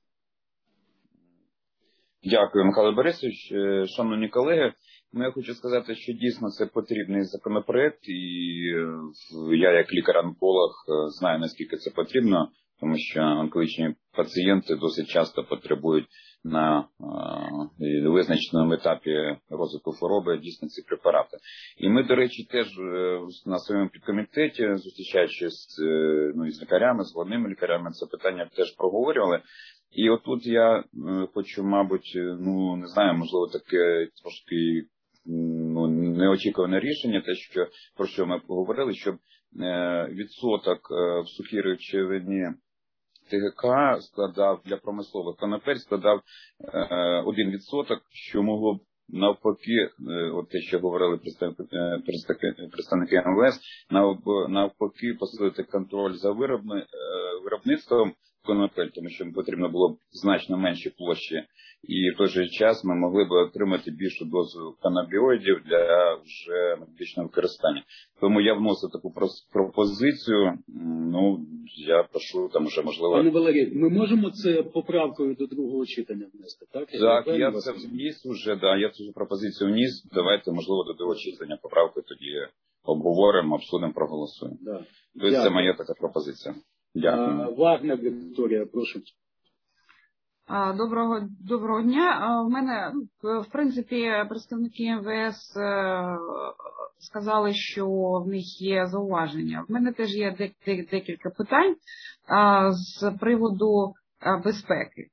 Дякую, Михайло Борисович. Шановні колеги, я хочу сказати, що дійсно це потрібний законопроект, і я як лікар-онколог знаю, наскільки це потрібно, тому що онкологічні пацієнти досить часто потребують на визначеному етапі розвитку хвороби дійсно ці препарати. І ми, до речі, теж на своєму підкомітеті, зустрічаючись із лікарями, з головними лікарями, це питання теж проговорювали. І отут я хочу, мабуть, не знаю, можливо, таке трошки неочікуване рішення, те, про що ми поговорили, щоб відсоток в сухій речовині ТГК складав для промислових конопель складав 1%, що могло б навпаки, от те, що говорили представники МВС, навпаки посилити контроль за виробництвом конопель, тому що потрібно було б значно менші площі, і в той же час ми могли б отримати більшу дозу канабіоїдів для вже медичного використання. Тому я вносив таку пропозицію, я прошу, там вже можливо... Пане Валерій, ми можемо це поправкою до другого читання внести, так? Так, я це вніс вже, я цю пропозицію вніс, давайте, можливо, до другого читання поправкою тоді обговоримо, обсудимо, проголосуємо. Да. Тобто це моя така пропозиція. Дякую. Вагнер Вікторія, прошу. Доброго дня. В мене, в принципі, представники МВС сказали, що в них є зауваження. В мене теж є декілька питань з приводу безпеки.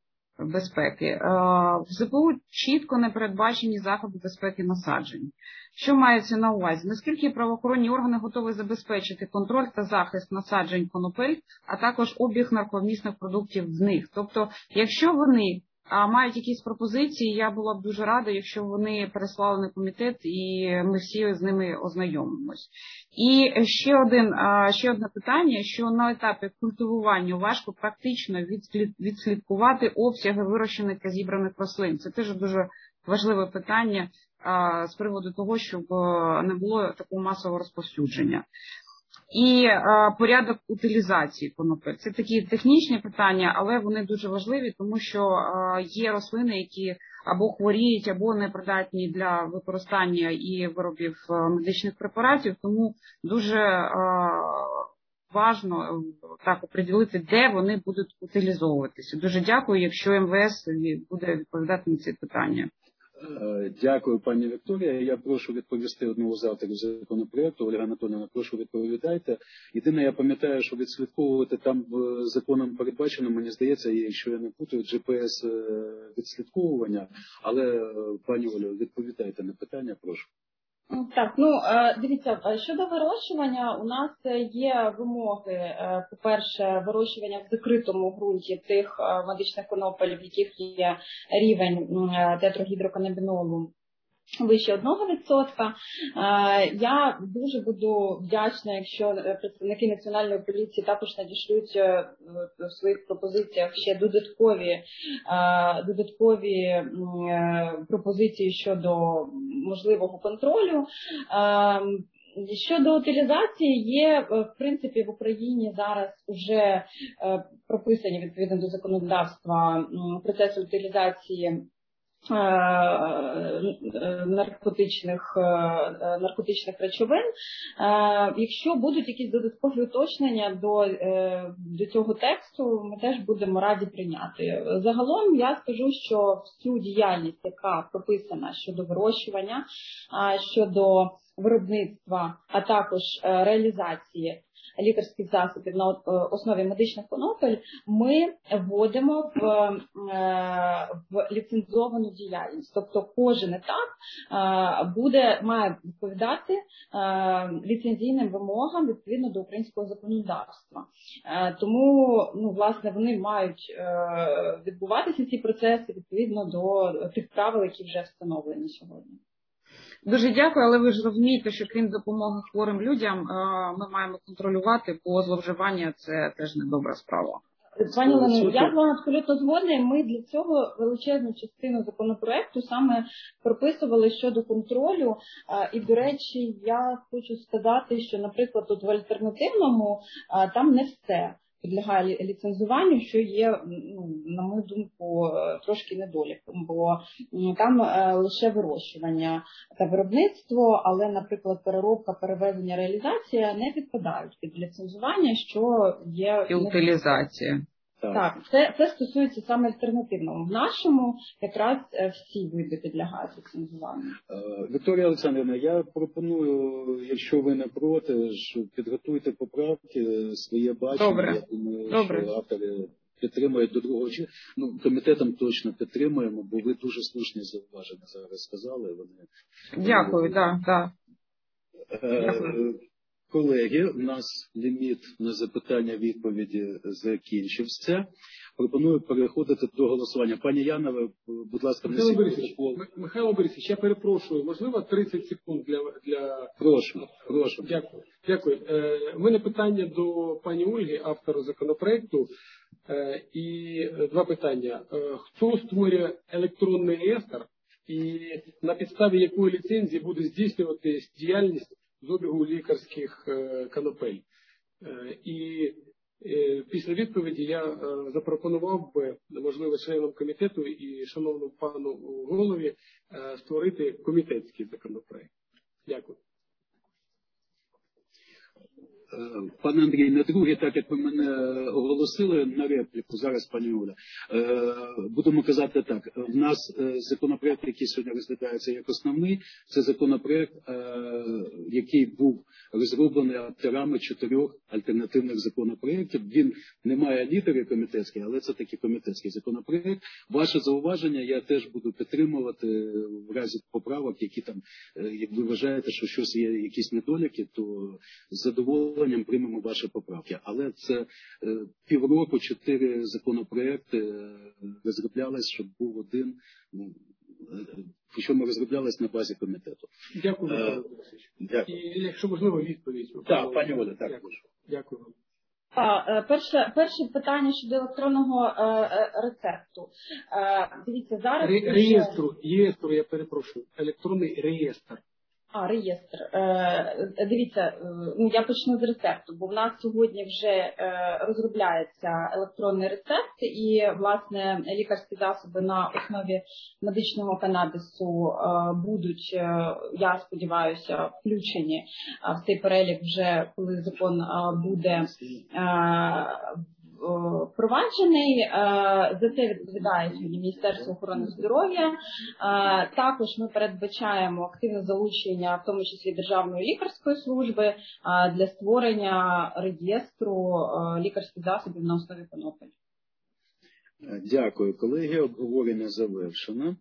В ЗПУ чітко не передбачені заходи безпеки насаджень. Що мається на увазі? Наскільки правоохоронні органи готові забезпечити контроль та захист насаджень конопель, а також обіг наркомісних продуктів в них? Тобто, якщо вони мають якісь пропозиції, я була б дуже рада, якщо вони переслали на комітет і ми всі з ними ознайомимось. І ще одне питання, що на етапі культивування важко практично відслідкувати обсяги вирощених та зібраних рослин. Це теж дуже важливе питання з приводу того, щоб не було такого масового розповсюдження. І порядок утилізації конопель. Це такі технічні питання, але вони дуже важливі, тому що є рослини, які або хворіють, або непридатні для використання і виробів медичних препаратів, тому дуже уважно так оприділити, де вони будуть утилізовуватися. Дуже дякую, якщо МВС буде відповідати на ці питання. Дякую, пані Вікторія. Я прошу відповісти одного з авторів законопроекту. Ольга Анатоліївна, прошу відповідайте. Єдине, я пам'ятаю, що відслідковувати там законом передбачено, мені здається, якщо я не путаю, GPS відслідковування. Але, пані Олю, відповідайте на питання, прошу. Так, дивіться, щодо вирощування, у нас є вимоги, по-перше, вирощування в закритому ґрунті тих медичних конопель, в яких є рівень тетрагідроканабінолу вище 1%. Я дуже буду вдячна, якщо представники Національної поліції також надішлють в своїх пропозиціях ще додаткові пропозиції щодо можливого контролю. Щодо утилізації, є, в принципі, в Україні зараз вже прописані відповідно до законодавства процеси утилізації наркотичних речовин. Якщо будуть якісь додаткові уточнення до цього тексту, ми теж будемо раді прийняти. Загалом я скажу, що всю діяльність, яка прописана щодо вирощування, щодо виробництва, а також реалізації лікарських засобів на основі медичних конопель, ми вводимо в ліцензовану діяльність. Тобто кожен етап має відповідати ліцензійним вимогам відповідно до українського законодавства. Тому, власне, вони мають відбуватися ці процеси відповідно до тих правил, які вже встановлені сьогодні. Дуже дякую, але ви ж розумієте, що крім допомоги хворим людям, ми маємо контролювати, бо зловживання – це теж недобра справа. Пані Олено, я з вами абсолютно згодна, і ми для цього величезну частину законопроекту саме прописували щодо контролю. І, до речі, я хочу сказати, що, наприклад, тут в альтернативному там не все підлягає ліцензуванню, що є, на мою думку, трошки недоліком, бо там лише вирощування та виробництво, але, наприклад, переробка, перевезення, реалізація не підпадають під ліцензування, що є... І утилізація. Так, це стосується саме альтернативного. В нашому якраз всі види підлягають ліцензуванню. Вікторія Олександрівна, я пропоную, якщо ви не проти, підготуйте поправки, своє бачення. Добре. Я думаю, що автори підтримують до другого читання. Комітетом точно підтримуємо, бо ви дуже слушні зауваження зараз сказали. Дякую, так. Колеги, у нас ліміт на запитання-відповіді закінчився. Пропоную переходити до голосування. Пані Яна, будь ласка, Михайло Борисович, я перепрошую, можливо, 30 секунд для... Прошу. Дякую. У мене питання до пані Ольги, автора законопроекту, і два питання. Хто створює електронний реєстр і на підставі якої ліцензії буде здійснювати діяльність з обігу лікарських конопель? І після відповіді я запропонував би, можливо, членам комітету і шановному пану голові створити комітетський законопроект. Дякую. Пане Андрій, на друге, так як ви мене оголосили на репліку, зараз, пані Оля, будемо казати так, в нас законопроект, який сьогодні розглядається як основний, це законопроект, який був розроблений авторами 4 альтернативних законопроєктів. Він не має літери комітетської, але це такий комітетський законопроект. Ваше зауваження я теж буду підтримувати в разі поправок, які там, як ви вважаєте, що щось є, якісь недоліки, то з задоволенням приймемо ваші поправки. Але це півроку 4 законопроекти розроблялись, щоб був один, причому розроблялись на базі комітету. Дякую, Михайло Борисович. І якщо можливо, відповідь. Так, пані Оля, так. Дякую вам. Перше питання щодо електронного рецепту. Дивіться, зараз... Реєстру, я перепрошую, електронний реєстр. Реєстр. Дивіться, я почну з рецепту, бо в нас сьогодні вже розробляється електронний рецепт і, власне, лікарські засоби на основі медичного канабісу будуть, я сподіваюся, включені в цей перелік вже, коли закон буде впроваджений. За це відповідає сьогодні Міністерство охорони здоров'я. Також ми передбачаємо активне залучення, в тому числі Державної лікарської служби, для створення реєстру лікарських засобів на основі конопель. Дякую, колеги. Обговорення завершено.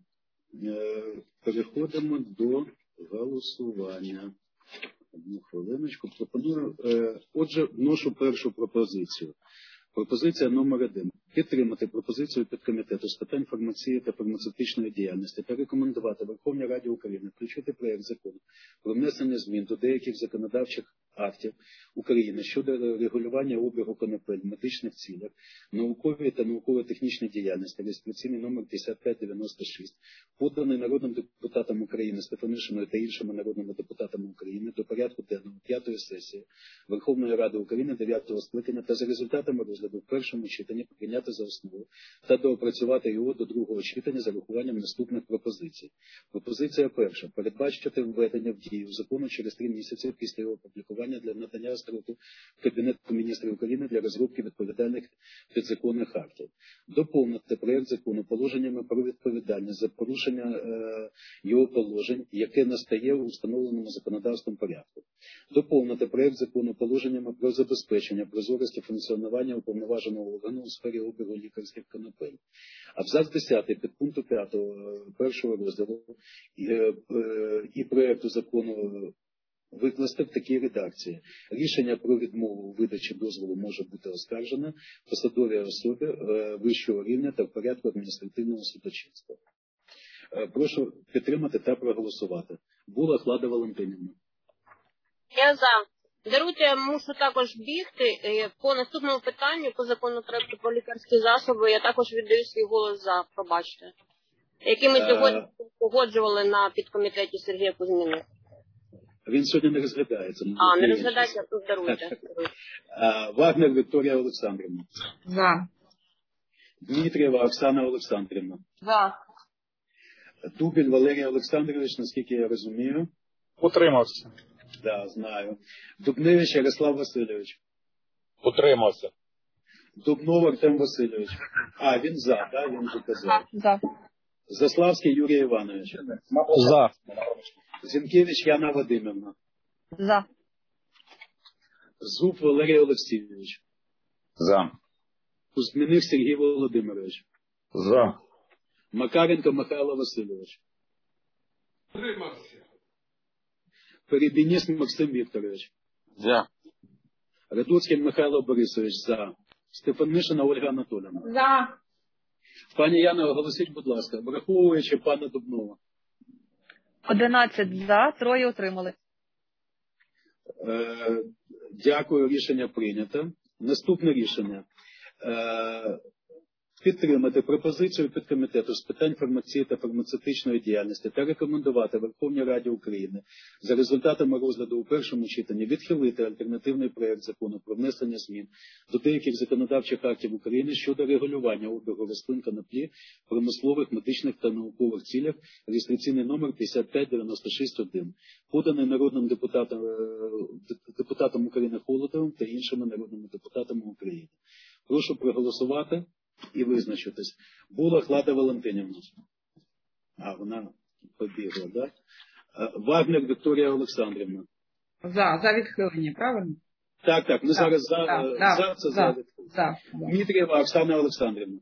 Переходимо до голосування. Одну хвилиночку. Пропоную. Отже, вношу першу пропозицію. Пропозиція номер 1. Підтримати пропозицію підкомітету з питань фармації та фармацевтичної діяльності та рекомендувати Верховній Раді України включити проєкт закону про внесення змін до деяких законодавчих актів України щодо регулювання обігу конопель в медичних цілях, науковій та науково-технічній діяльності, реєстраційний номер 5596, поданий народним депутатам України Стефанишиною та іншими народними депутатами України до порядку денного 5-ї сесії Верховної Ради України 9-го скликання та за результатами розгляду в першому читанні прийняти за основу та доопрацювати його до другого читання за врахуванням наступних пропозицій. Пропозиція перша. Передбачити введення в дію закону через 3 місяці після його опублікування для надання строку Кабінету міністрів України для розробки відповідальних підзаконних актів. Доповнити проєкт закону положеннями про відповідальність за порушення його положень, яке настає у встановленому законодавством порядку. Доповнити проєкт закону положеннями про забезпечення прозорості функціонування уповноваженого органу у сфері обігу лікарських конопель. Абзац 10 підпункту 5 першого розділу і проєкту закону викласти в такій редакції. Рішення про відмову у видачі дозволу може бути оскаржене посадовій особі вищого рівня та в порядку адміністративного судочинства. Прошу підтримати та проголосувати. Була Хлада Валентинівна. Я за. Даруйте, я мушу також бігти. По наступному питанню, по законопроекту про лікарські засоби, я також віддаю свій голос за, пробачте. Який ми сьогодні погоджували на підкомітеті Сергія Кузьміна. Він сьогодні не розглядається. Не розглядається, тут даруйте. Вагнер Вікторія Олександрівна. За. Дмитрієва Оксана Олександрівна. За. Дубіль Валерій Олександрович, наскільки я розумію. Утримався. Да, знаю. Дубневич Ярослав Васильович. Утримався. Дубнов Артем Васильович. Він за, да? Він вже казав. За. Заславський Юрій Іванович. За. Зінкевич Яна Вадимівна. За. Зуб Валерій Олексійович. За. Кузьміних Сергій Володимирович. За. Макаренко Михайло Васильович. Утримався. Перебініс Максим Вікторович. За. Радуцький Михайло Борисович. За. Стефанишина Ольга Анатоліївна. За. Пані Яна, оголосіть, будь ласка, враховуючи пана Дубнова. 11 за, 3 утримали. Дякую, рішення прийнято. Наступне рішення. Підтримати пропозицію підкомітету з питань фармації та фармацевтичної діяльності та рекомендувати Верховній Раді України за результатами розгляду у першому читанні відхилити альтернативний проєкт закону про внесення змін до деяких законодавчих актів України щодо регулювання обігу рослин коноплі в промислових, медичних та наукових цілях, реєстраційний номер 5596-1, поданий народним депутатом України Холодовим та іншими народними депутатами України. Прошу проголосувати і визначитись. Була Хлада Валентинівна. Вона побігла, так? Вагнер Вікторія Олександрівна. За відхилення, правильно? Так, ми зараз за. Дмитрієва Оксана Олександрівна.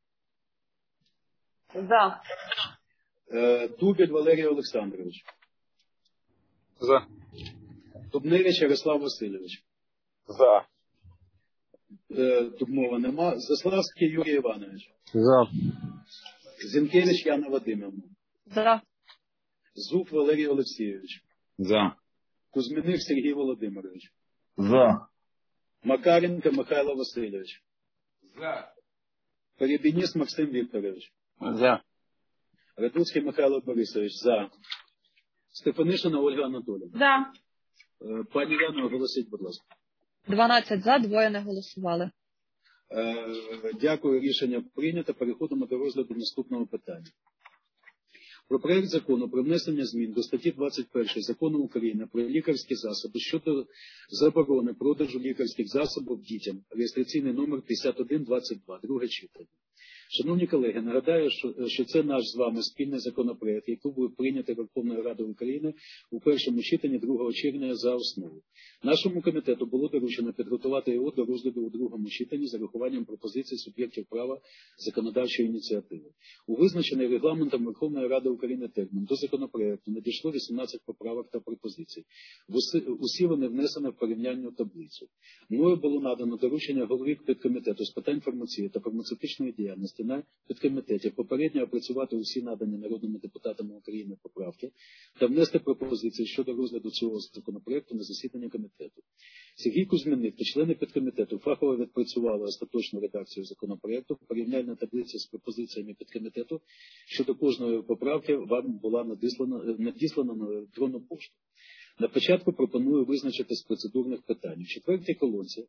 За. Дубіль Валерій Олександрович. За. Дубневич Ярослав Васильович. За. Дубнова нема. Заславський Юрій Іванович. За. Зінкевич Яна Вадимівна. За. Зуб Валерій Олексійович. За. Кузьміних Сергій Володимирович. За. Макаренко Михайло Васильович. За. Перебініс Максим Вікторович. За. Радуцький Михайло Борисович. За. Стефанишина Ольга Анатоліївна. За. Пані Яно, оголосіть, будь ласка. 12 за, 2 не голосували. Дякую, рішення прийнято. Переходимо до розгляду наступного питання. Про проект закону про внесення змін до статті 21 Закону України про лікарські засоби щодо заборони продажу лікарських засобів дітям. Реєстраційний номер 5122, друге читання. Шановні колеги, нагадаю, що це наш з вами спільний законопроект, який був прийнятий Верховною Радою України у першому читанні 2 червня за основу. Нашому комітету було доручено підготувати його до розгляду у другому читанні з урахуванням пропозицій суб'єктів права законодавчої ініціативи. У визначений регламентом Верховної Ради України термін до законопроекту надійшло 18 поправок та пропозицій. Усі вони внесені в порівняльну таблицю. Мною було надано доручення голові підкомітету з питань фармації та фармацевтичної діяльності на підкомітеті попередньо опрацювати усі надані народними депутатами України поправки та внести пропозиції щодо розгляду цього законопроекту на засідання комітету. Сергій Кузьміних та члени підкомітету фахово відпрацювали остаточну редакцію законопроекту. Порівняльна таблиця з пропозиціями підкомітету щодо кожної поправки вам була надіслана на електронну пошту. На початку пропоную визначити з процедурних питань. У четвертій колонці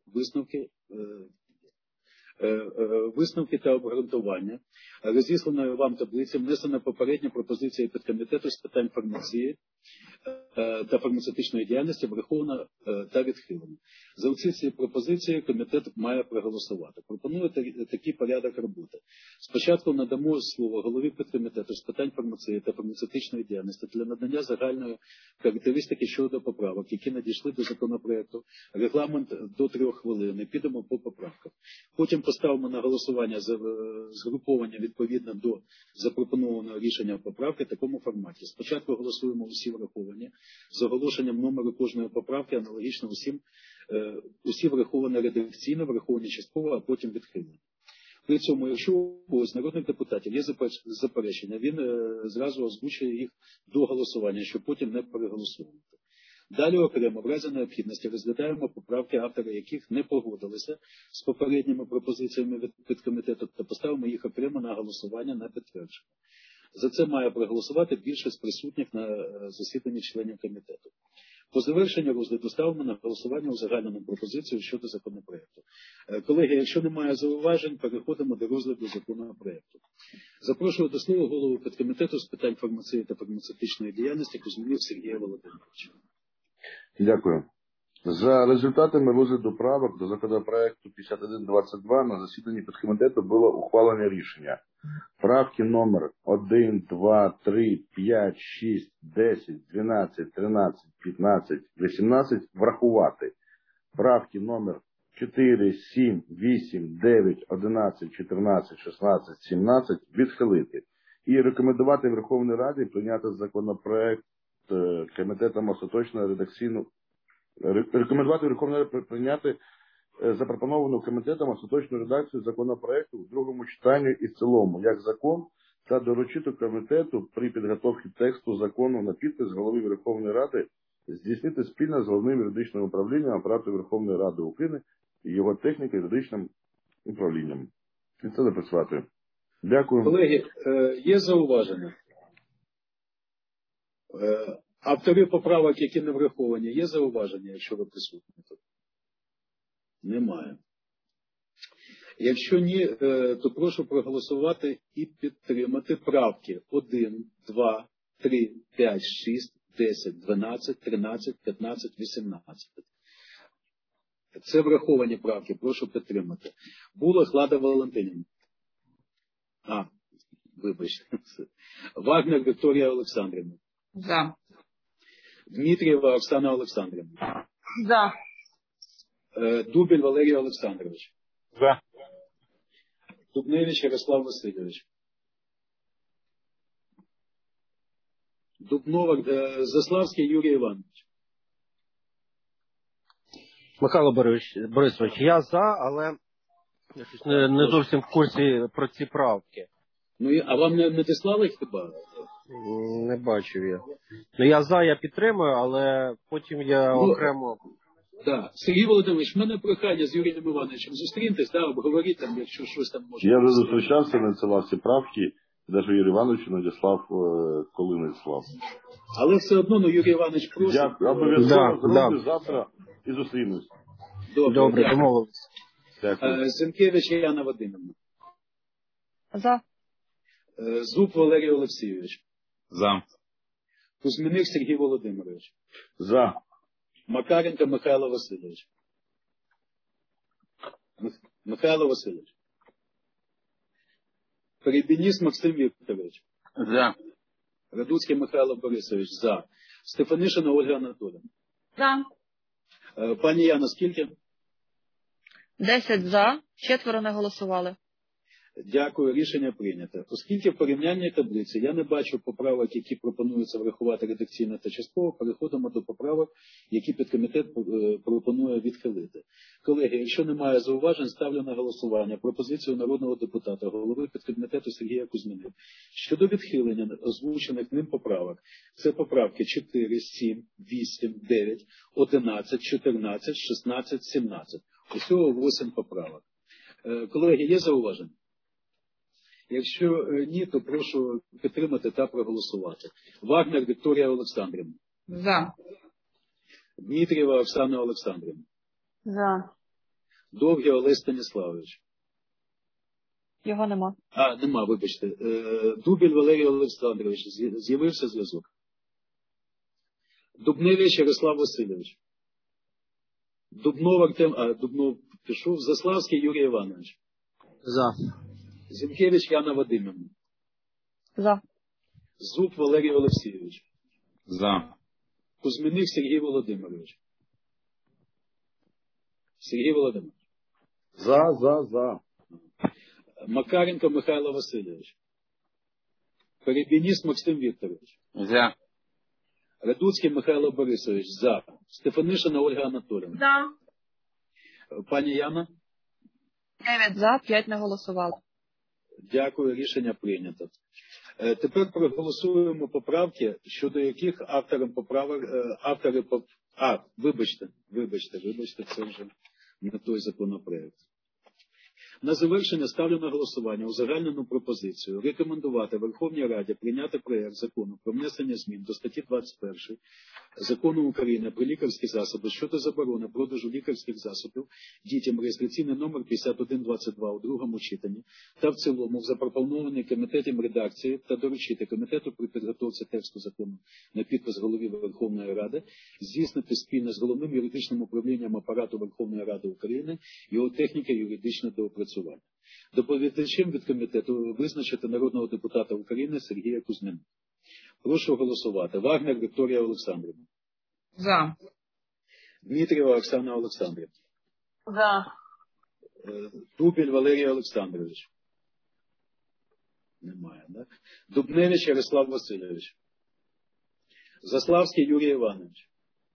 висновки та обґрунтування розісланої вам таблиці внесена попередня пропозиція підкомітету з питань фармації та фармацевтичної діяльності врахована та відхилена. За ці пропозиції комітет має проголосувати. Пропоную такий порядок роботи. Спочатку надамо слово голові підкомітету з питань фармації та фармацевтичної діяльності для надання загальної характеристики щодо поправок, які надійшли до законопроекту. Регламент до 3 хвилин. Підемо по поправках. Потім поставимо на голосування згруповання відповідно до запропонованого рішення поправки в такому форматі. Спочатку голосуємо усі враховані з оголошенням номеру кожної поправки, аналогічно усі враховані редакційно, враховані частково, а потім відхилені. При цьому, якщо у когось народних депутатів є заперечення, він зразу озвучує їх до голосування, щоб потім не переголосувати. Далі окремо, в разі необхідності, розглядаємо поправки, автори яких не погодилися з попередніми пропозиціями від підкомітету, та поставимо їх окремо на голосування на підтвердження. За це має проголосувати більшість присутніх на засіданні членів комітету. По завершенню розгляду ставимо на голосування узагальнену пропозицію щодо законопроекту. Колеги, якщо немає зауважень, переходимо до розгляду законопроекту. Запрошую до слова голову підкомітету з питань фармації та фармацевтичної діяльності Кузьмінів Сергія Володимировича. Дякую. За результатами розгляду правок до законопроекту 5122 на засіданні підкомітету було ухвалено рішення. Правки номер 1, 2, 3, 5, 6, 10, 12, 13, 15, 18 врахувати. Правки номер 4, 7, 8, 9, 11, 14, 16, 17 відхилити. І рекомендувати Верховній Раді прийняти законопроект комітетом остаточно редакційну. Рекомендувати Верховній Раді прийняти запропоновану комітетом остаточну редакцію законопроекту в другому читанні і в цілому, як закон, та доручити комітету при підготовці тексту закону на підпис голови Верховної Ради здійснити спільно з Головним юридичним управлінням Апарату Верховної Ради України і його техніко-юридичним управлінням. І це запрацювати. Дякую. Колеги, є зауваження? Автори поправок, які не враховані, є зауваження, якщо ви присутні тут? Немає. Якщо ні, то прошу проголосувати і підтримати правки 1, 2, 3, 5, 6, 10, 12, 13, 15, 18. Це враховані правки, прошу підтримати. Булах Лада Валентинівна. Вибачте. Вагнер Вікторія Олександрівна. За. Дмитрієва Оксана Олександрівна. За. Дубіль Валерій Олександрович. За. Дубневич Ярослав Васильович. Дубнова, Заславський Юрій Іванович. Михайло Борисович, я за, але я щось не зовсім в курсі про ці правки. А вам не надіслали хіба? Не бачив я. Я за, я підтримую, але потім я окремо... Так. Сергій Володимирович, в мене прохання з Юрієм Івановичем зустріньтесь, обговоріть там, якщо щось там може. Я вже зустрічався, надсилав ці правки. Навіть Юрій Іванович надіслав, коли надіслав. Але все одно, Юрій Іванович просить. Я обов'язково зроблю завтра і зустрінусь. Добре, домовились. Зінкевич Яна Вадимівна. За. Зуб Валерій Олексійович. За. Кузьміних Сергій Володимирович. За. Макаренко Михайло Васильович. Михайло Васильович. Перебініс Максим Вікторович. За. Радуцький Михайло Борисович. За. Стефанишина Ольга Анатоліївна. За. Пані Яна, скільки? 10 за, 4 не голосували. Дякую, рішення прийнято. Оскільки в порівнянні таблиці я не бачу поправок, які пропонуються врахувати редакційно та частково, переходимо до поправок, які підкомітет пропонує відхилити. Колеги, якщо немає зауважень, ставлю на голосування пропозицію народного депутата, голови підкомітету Сергія Кузьміних щодо відхилення озвучених ним поправок. Це поправки 4, 7, 8, 9, 11, 14, 16, 17. Усього 8 поправок. Колеги, є зауваження? Якщо ні, то прошу підтримати та проголосувати. Вагнер Вікторія Олександрівна. За. Дмитрієва Оксана Олександрівна. За. Довгий Олесь Станіславович. Його нема. Нема, вибачте. Дубіль Валерій Олександрович. З'явився зв'язок. Дубневич Ярослав Васильович. Дубнов Артем, Дубнов пішов. Заславський Юрій Іванович. За. Зінкевич Яна Вадимівна. За. Зуб Валерій Олексійович. За. Кузьміних Сергій Володимирович. Сергій Володимирович. За. Макаренко Михайло Васильович. Перебініс Максим Вікторович. За. Радуцький Михайло Борисович. За. Стефанишина Ольга Анатоліївна. За. Пані Яна. 9 за, 5 не голосували. Дякую, рішення прийнято. Тепер проголосуємо поправки, щодо яких авторам поправок, вибачте, це вже не той законопроект. На завершення ставлю на голосування узагальнену пропозицію рекомендувати Верховній Раді прийняти проект закону про внесення змін до статті 21 Закону України про лікарські засоби щодо заборони продажу лікарських засобів дітям реєстраційний номер 5122 у другому читанні та в цілому в запропонованій комітетом редакції та доручити комітету при підготовці тексту закону на підпис голові Верховної Ради здійснити спільно з Головним юридичним управлінням апарату Верховної Ради України його техніко-юридичне доопрацювання. Доповідачем від комітету визначити народного депутата України Сергія Кузьміних. Прошу голосувати. Вагнер Вікторія Олександрівна. За. Дмитрієва Оксана Олександрівна. За. Дубіль Валерій Олександрович. Немає, да? Дубневич Ярослав Васильович. Заславський Юрій Іванович.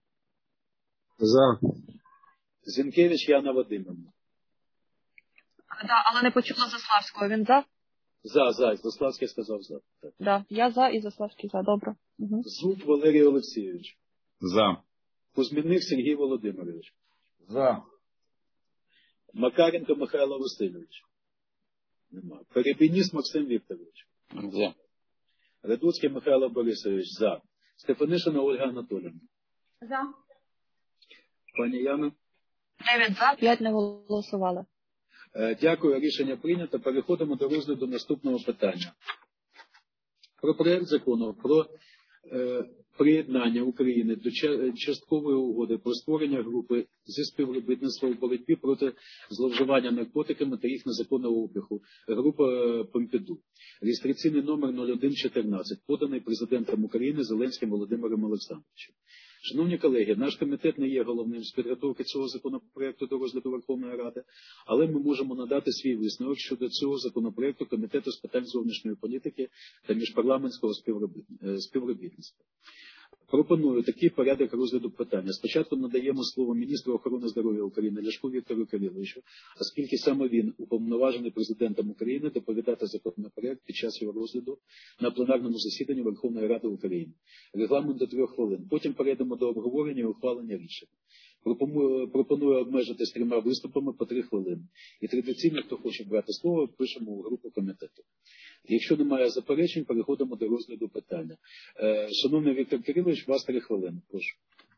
За. Зінкевич Яна Вадимівна. Але не почула Заславського. Він за? За. Заславський сказав за. Да. Я за і Заславський за. Добре. Угу. Зуб Валерій Олексійович. За. Кузьміних Сергій Володимирович. За. Макаренко Михайло Васильович. Нема. Перебініс Максим Вікторович. За. Радуцький Михайло Борисович. За. Стефанишина Ольга Анатоліївна. За. Пані Яна. 9 за, 5 не голосували. Дякую, рішення прийнято. Переходимо до розгляду наступного питання. Про проект закону про приєднання України до часткової угоди про створення групи зі співробітництва у боротьбі проти зловживання наркотиками та їх незаконного обігу. Група Помпіду. Реєстраційний номер 0114, поданий президентом України Зеленським Володимиром Олександровичем. Шановні колеги, наш комітет не є головним з підготовки цього законопроекту до розгляду Верховної Ради, але ми можемо надати свій висновок щодо цього законопроекту Комітету з питань зовнішньої політики та міжпарламентського співробітництва. Пропоную такий порядок розгляду питання. Спочатку надаємо слово міністру охорони здоров'я України Ляшку Віктору Кириловичу, оскільки саме він уповноважений президентом України доповідати законопроект під час його розгляду на пленарному засіданні Верховної Ради України. Регламент до 3 хвилин. Потім перейдемо до обговорення і ухвалення рішень. Пропоную обмежитись 3 виступами по 3 хвилини. І традиційно, хто хоче брати слово, пишемо у групу комітету. Якщо немає заперечень, переходимо до розгляду питання. Шановний Віктор Кирилович, вас 3 хвилини. Прошу.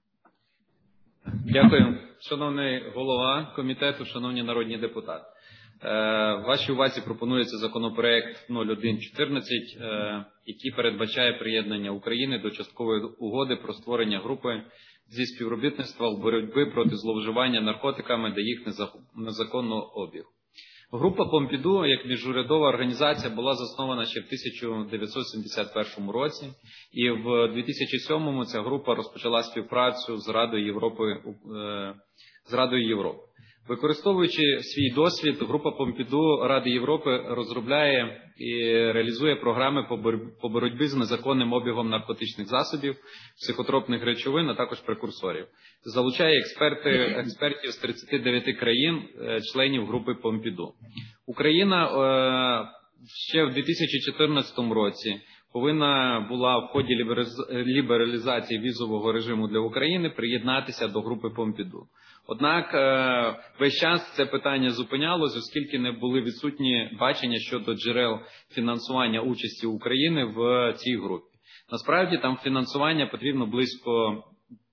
Дякую. Шановний голова комітету, шановні народні депутати. Вашій увазі пропонується законопроект 0114, який передбачає приєднання України до часткової угоди про створення групи зі співробітництва в боротьбі проти зловживання наркотиками та їх незаконного обігу. Група Помпіду, як міжурядова організація, була заснована ще в 1971 році, і в 2007-му ця група розпочала співпрацю з Радою Європи. Використовуючи свій досвід, група Помпіду Ради Європи розробляє і реалізує програми по боротьбі з незаконним обігом наркотичних засобів, психотропних речовин, а також прекурсорів. Залучає експертів з 39 країн, членів групи Помпіду. Україна ще в 2014 році повинна була в ході лібералізації візового режиму для України приєднатися до групи Помпіду. Однак весь час це питання зупинялось, оскільки не були відсутні бачення щодо джерел фінансування участі України в цій групі. Насправді там фінансування потрібно близько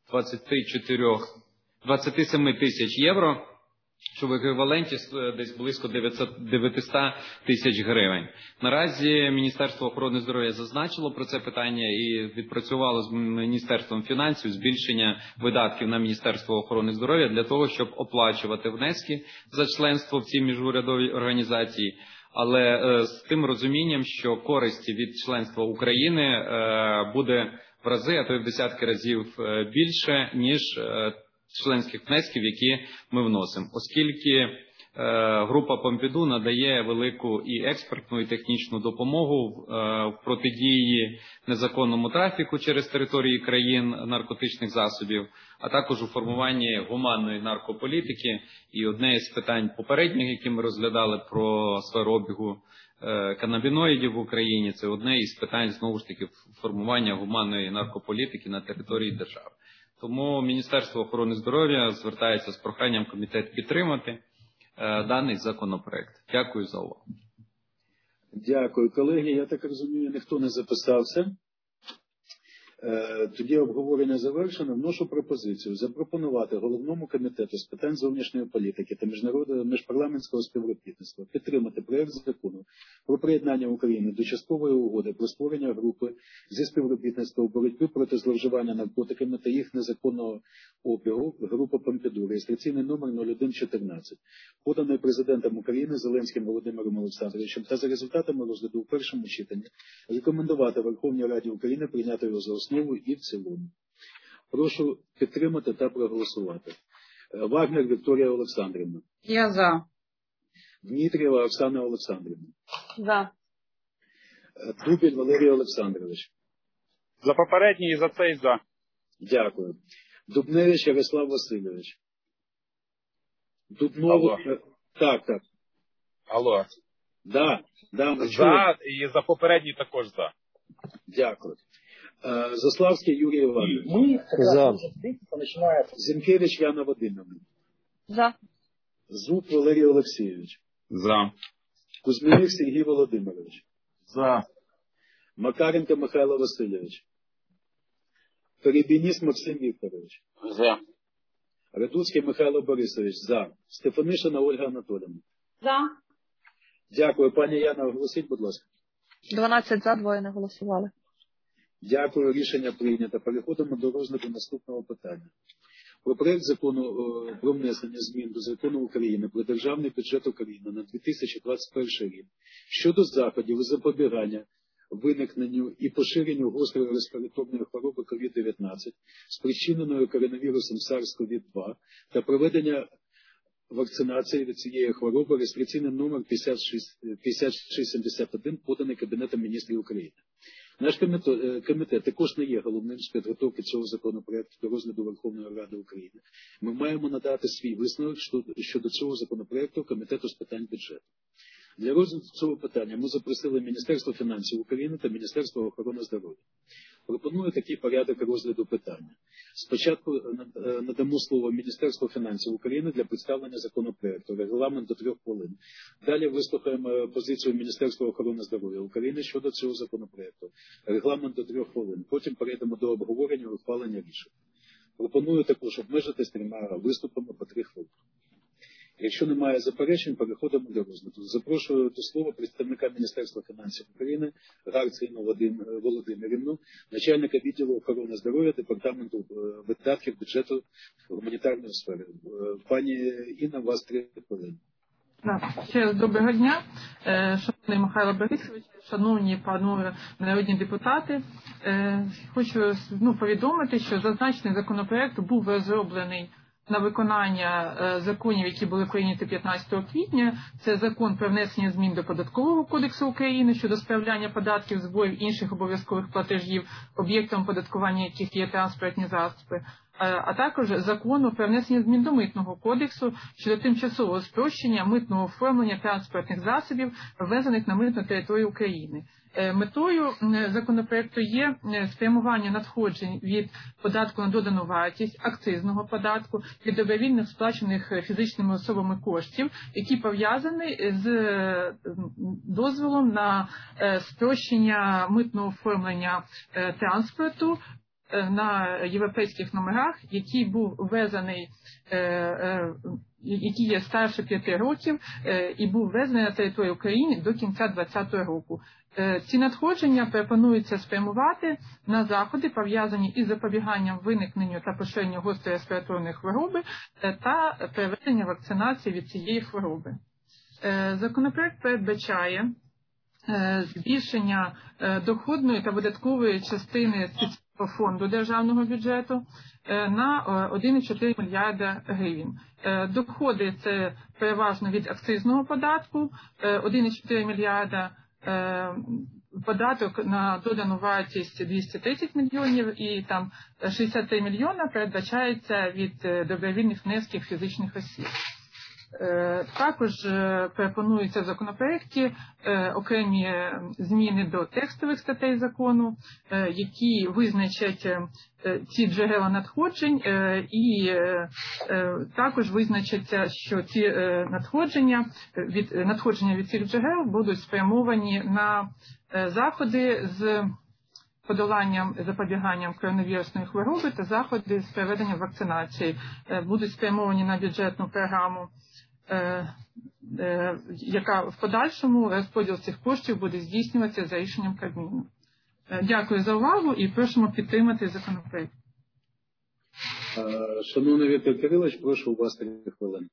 27 тисяч євро, що в еквіваленті десь близько 900 тисяч гривень. Наразі Міністерство охорони здоров'я зазначило про це питання і відпрацювало з Міністерством фінансів збільшення видатків на Міністерство охорони здоров'я для того, щоб оплачувати внески за членство в цій міжурядовій організації, але з тим розумінням, що користі від членства України буде в рази, а то й в десятки разів більше, ніж членських внесків, які ми вносимо. Оскільки група Помпіду надає велику і експертну, і технічну допомогу в протидії незаконному трафіку через території країн наркотичних засобів, а також у формуванні гуманної наркополітики. І одне із питань попередніх, які ми розглядали про сферу обігу канабіноїдів в Україні, це одне із питань, знову ж таки, формування гуманної наркополітики на території держави. Тому Міністерство охорони здоров'я звертається з проханням комітет підтримати даний законопроект. Дякую за увагу. Дякую, колеги. Я так розумію, ніхто не записався. Тоді обговорення завершено. Вношу пропозицію запропонувати головному комітету з питань зовнішньої політики та міжпарламентського співробітництва підтримати проект закону про приєднання України до часткової угоди про створення групи зі співробітництва у боротьбі проти зловживання наркотиками та їх незаконного обігу група Помпіду, реєстраційний номер 0114, поданий президентом України Зеленським Володимиром Олександровичем та за результатами розгляду у першому читанні рекомендувати Верховній Раді України прийняти його за основу і в цілому. Прошу підтримати та проголосувати. Вагнер Вікторія Олександрівна. Я за. Дмитрієва Оксана Олександрівна. За. Дубіль Валерій Олександрович. За попередній і за цей за. Дякую. Дубневич Ярослав Васильович. Дубнову. Так. Алло. Да, за і за попередній також за. Дякую. Заславський Юрій Іванович. За. Зінкевич Яна Вадимовна. За. Зуб Валерій Олексійович. За. Кузьміних Сергій Володимирович. За. Макаренко Михайло Васильович. Перебініс Максим Вікторович. За. Радуцький Михайло Борисович. За. Стефанишина Ольга Анатоліївна. За. Дякую. Пані Яна, оголосіть, будь ласка. 12 за, 2 не голосували. Дякую, рішення прийнято. Переходимо до розгляду наступного питання. Про проект закону про внесення змін до Закону України про Державний бюджет України на 2021 рік щодо заходів із запобігання виникненню і поширенню гострої респіраторної хвороби COVID-19, спричиненої коронавірусом SARS-CoV-2 та проведення вакцинації від цієї хвороби, реєстраційний номер 5671, поданий Кабінетом міністрів України. Наш комітет також не є головним з підготовки цього законопроекту до розгляду Верховної Ради України. Ми маємо надати свій висновок щодо цього законопроекту Комітету з питань бюджету. Для розгляду цього питання ми запросили Міністерство фінансів України та Міністерство охорони здоров'я. Пропоную такий порядок розгляду питання. Спочатку надамо слово Міністерству фінансів України для представлення законопроекту, регламент до 3 хвилин. Далі вислухаємо позицію Міністерства охорони здоров'я України щодо цього законопроекту, регламент до 3 хвилин. Потім перейдемо до обговорення і ухвалення рішень. Пропоную також обмежитись 3 виступами по 3 хвилини. Якщо немає заперечень, переходимо до розгляду. Запрошую до слова представника Міністерства фінансів України Гарц Інну Володимирівну, начальника відділу охорони здоров'я Департаменту видатків бюджету гуманітарної сфери. Пані Інна, у вас 3 хвилини. Ще раз доброго дня, шановний Михайло Борисович, шановні панове народні депутати. Хочу повідомити, що зазначений законопроект був розроблений на виконання законів, які були прийняті 15 квітня. Це закон про внесення змін до Податкового кодексу України щодо справляння податків, зборів, інших обов'язкових платежів, об'єктом оподаткування яких є транспортні засоби, а також закону про внесення змін до Митного кодексу щодо тимчасового спрощення митного оформлення транспортних засобів, ввезених на митну територію України. Метою законопроекту є спрямування надходжень від податку на додану вартість, акцизного податку, від добровільних сплачених фізичними особами коштів, які пов'язані з дозволом на спрощення митного оформлення транспорту на європейських номерах, який був ввезений, який є старше 5 років і був ввезений на територію України до кінця 2020 року. Ці надходження пропонується спрямувати на заходи, пов'язані із запобіганням виникненню та поширенню гострої респіраторної хвороби та проведення вакцинації від цієї хвороби. Законопроект передбачає збільшення доходної та видаткової частини спеціального фонду державного бюджету на 1,4 мільярда гривень. Доходи – це переважно від акцизного податку 1,4 мільярда, податок на додану вартість 230 мільйонів і там 63 мільйона передбачається від добровільних внесків фізичних осіб. Також пропонуються в законопроекті окремі зміни до текстових статей закону, які визначать ці джерела надходжень, і також визначаться, що ці надходження від цих джерел будуть спрямовані на заходи з подоланням, запобіганням коронавірусної хвороби та заходи з проведення вакцинації, будуть спрямовані на бюджетну програму, яка в подальшому розподіл цих коштів буде здійснюватися за рішенням Кабміну. Дякую за увагу і просимо підтримати законопроект. Шановний Віктор Кирилович, прошу, у вас 3 хвилини.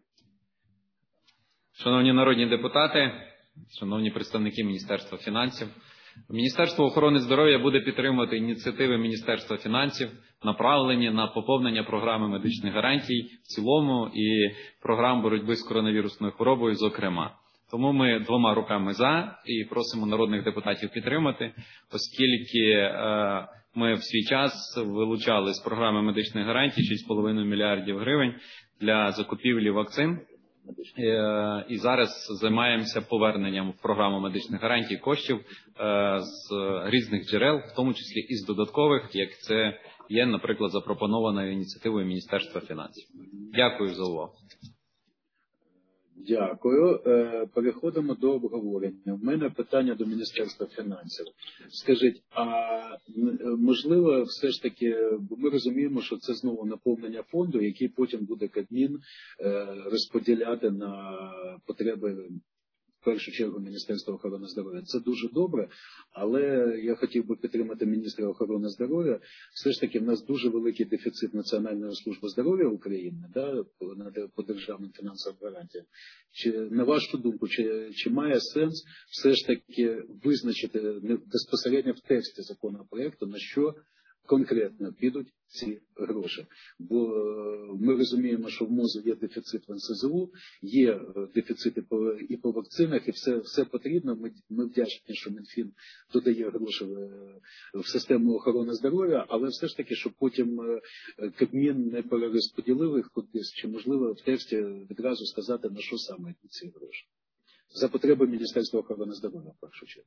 Шановні народні депутати, шановні представники Міністерства фінансів, Міністерство охорони здоров'я буде підтримувати ініціативи Міністерства фінансів, направлені на поповнення програми медичних гарантій в цілому і програм боротьби з коронавірусною хворобою зокрема. Тому ми 2 руками за і просимо народних депутатів підтримати, оскільки ми в свій час вилучали з програми медичних гарантій 6,5 мільярдів гривень для закупівлі вакцин. І зараз займаємося поверненням в програму медичних гарантій коштів з різних джерел, в тому числі і з додаткових, як це є, наприклад, запропонованою ініціативою Міністерства фінансів. Дякую за увагу. Дякую. Переходимо до обговорення. У мене питання до Міністерства фінансів. Скажіть, а можливо, все ж таки, бо ми розуміємо, що це знову наповнення фонду, який потім буде Кабмін розподіляти на потреби, в першу чергу, Міністерства охорони здоров'я. Це дуже добре, але я хотів би підтримати міністра охорони здоров'я. Все ж таки, в нас дуже великий дефіцит Національної служби здоров'я України, по державним фінансовим гарантіям. На вашу думку, чи має сенс все ж таки визначити безпосередньо в тексті законопроекту, на що конкретно підуть ці гроші? Бо ми розуміємо, що в МОЗу є дефіцит в НСЗУ, є дефіцити і по вакцинах, і все потрібно. Ми вдячні, що Мінфін додає гроші в систему охорони здоров'я, але все ж таки, щоб потім Кабмін не перерозподілив їх кудись, чи можливо в тексті відразу сказати, на що саме йдуть ці гроші? за потреби Міністерства охорони здоров'я, в першу чергу.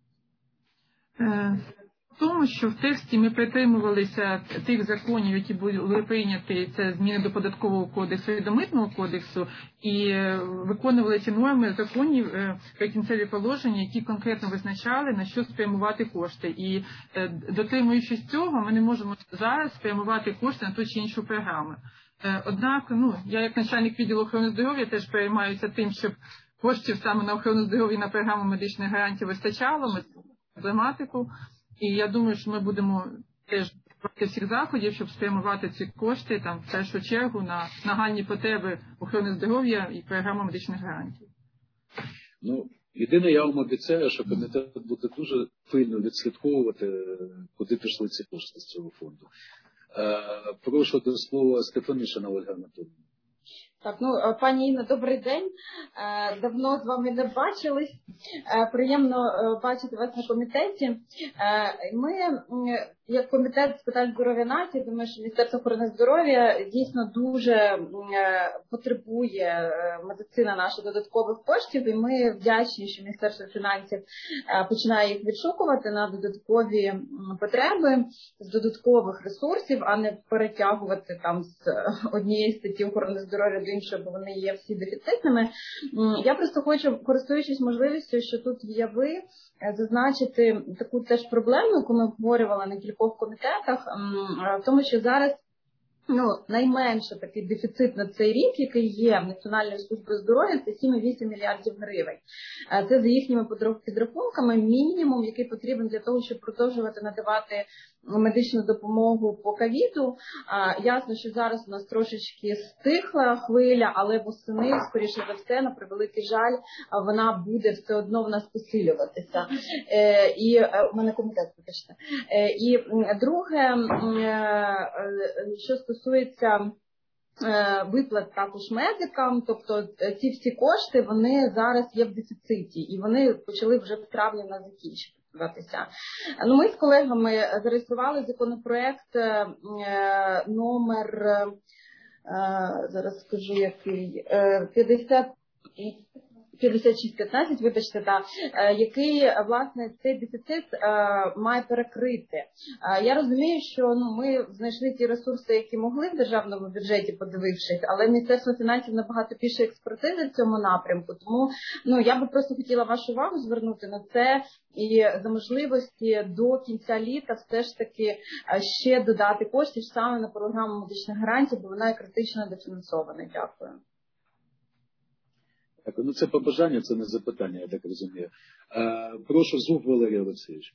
В тому, що в тексті ми притримувалися тих законів, які були прийняті, це зміни до Податкового кодексу і до Митного кодексу, і виконували ці норми законів, прикінцеві положення, які конкретно визначали, на що спрямувати кошти. І дотримуючись цього, ми не можемо зараз спрямувати кошти на ту чи іншу програму. Однак, я як начальник відділу охорони здоров'я теж переймаюся тим, щоб коштів саме на охорону здоров'я і на програму медичних гарантій вистачало, ми проблематику. І я думаю, що ми будемо теж проти всіх заходів, щоб спрямувати ці кошти там в першу чергу на нагальні потреби охорони здоров'я і програму медичних гарантій. Єдине, я вам обіцяю, що комітет буде дуже пильно відслідковувати, куди пішли ці кошти з цього фонду. Прошу до слова Стефанишина Ольга Анатоліївна. Так, пані Інна, добрий день. Давно з вами не бачились. Приємно бачити вас на комітеті. Ми, як комітет з питань здоров'я нації, думаю, що Міністерство охорони здоров'я дійсно дуже потребує медицина наша додаткових коштів, і ми вдячні, що Міністерство фінансів починає їх відшукувати на додаткові потреби з додаткових ресурсів, а не перетягувати там з однієї статті охорони здоров'я до іншої, бо вони є всі дефіцитними. Я просто хочу, користуючись можливістю, що тут є ви, зазначити таку теж проблему, яку ми обговорювали на кількох комітетах, в тому, що зараз найменше такий дефіцит на цей рік, який є в Національної служби здоров'я, це 7,8 мільярдів гривень. Це за їхніми підрахунками мінімум, який потрібен для того, щоб продовжувати надавати медичну допомогу по ковіду. Ясно, що зараз у нас трошечки стихла хвиля, але восени, скоріше за все, на превеликий жаль, вона буде все одно в нас посилюватися. І у мене комітет, вибачте. І друге, що стосується виплат також медикам, тобто ці всі кошти, вони зараз є в дефіциті, і вони почали вже в травні на закінчитися. Ми з колегами зареєстрували законопроект номер, зараз скажу який, 5615, вибачте, який, власне, цей дефіцит має перекрити. Я розумію, що ми знайшли ті ресурси, які могли в державному бюджеті, подивившись, але Міністерство фінансів набагато більше експертизи в цьому напрямку, тому я би просто хотіла вашу увагу звернути на це і за можливості до кінця літа все ж таки ще додати коштів саме на програму медичних гарантій, бо вона є критично дофінансована. Дякую. Так, це побажання, це не запитання, я так розумію. Прошу, Зуб Валерій Олексійович.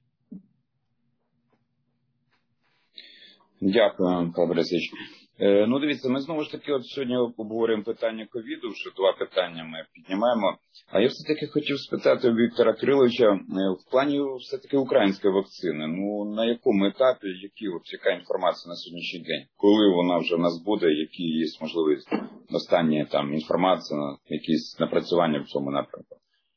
Дякую, Михайло Борисович. Дивіться, ми знову ж таки сьогодні обговорюємо питання ковіду, вже два питання ми піднімаємо. А я все-таки хотів спитати Віктора Кириловича, в плані все-таки української вакцини, на якому етапі, яка інформація на сьогоднішній день? Коли вона вже в нас буде, які є можливість останні інформація, якісь напрацювання в цьому напрямку?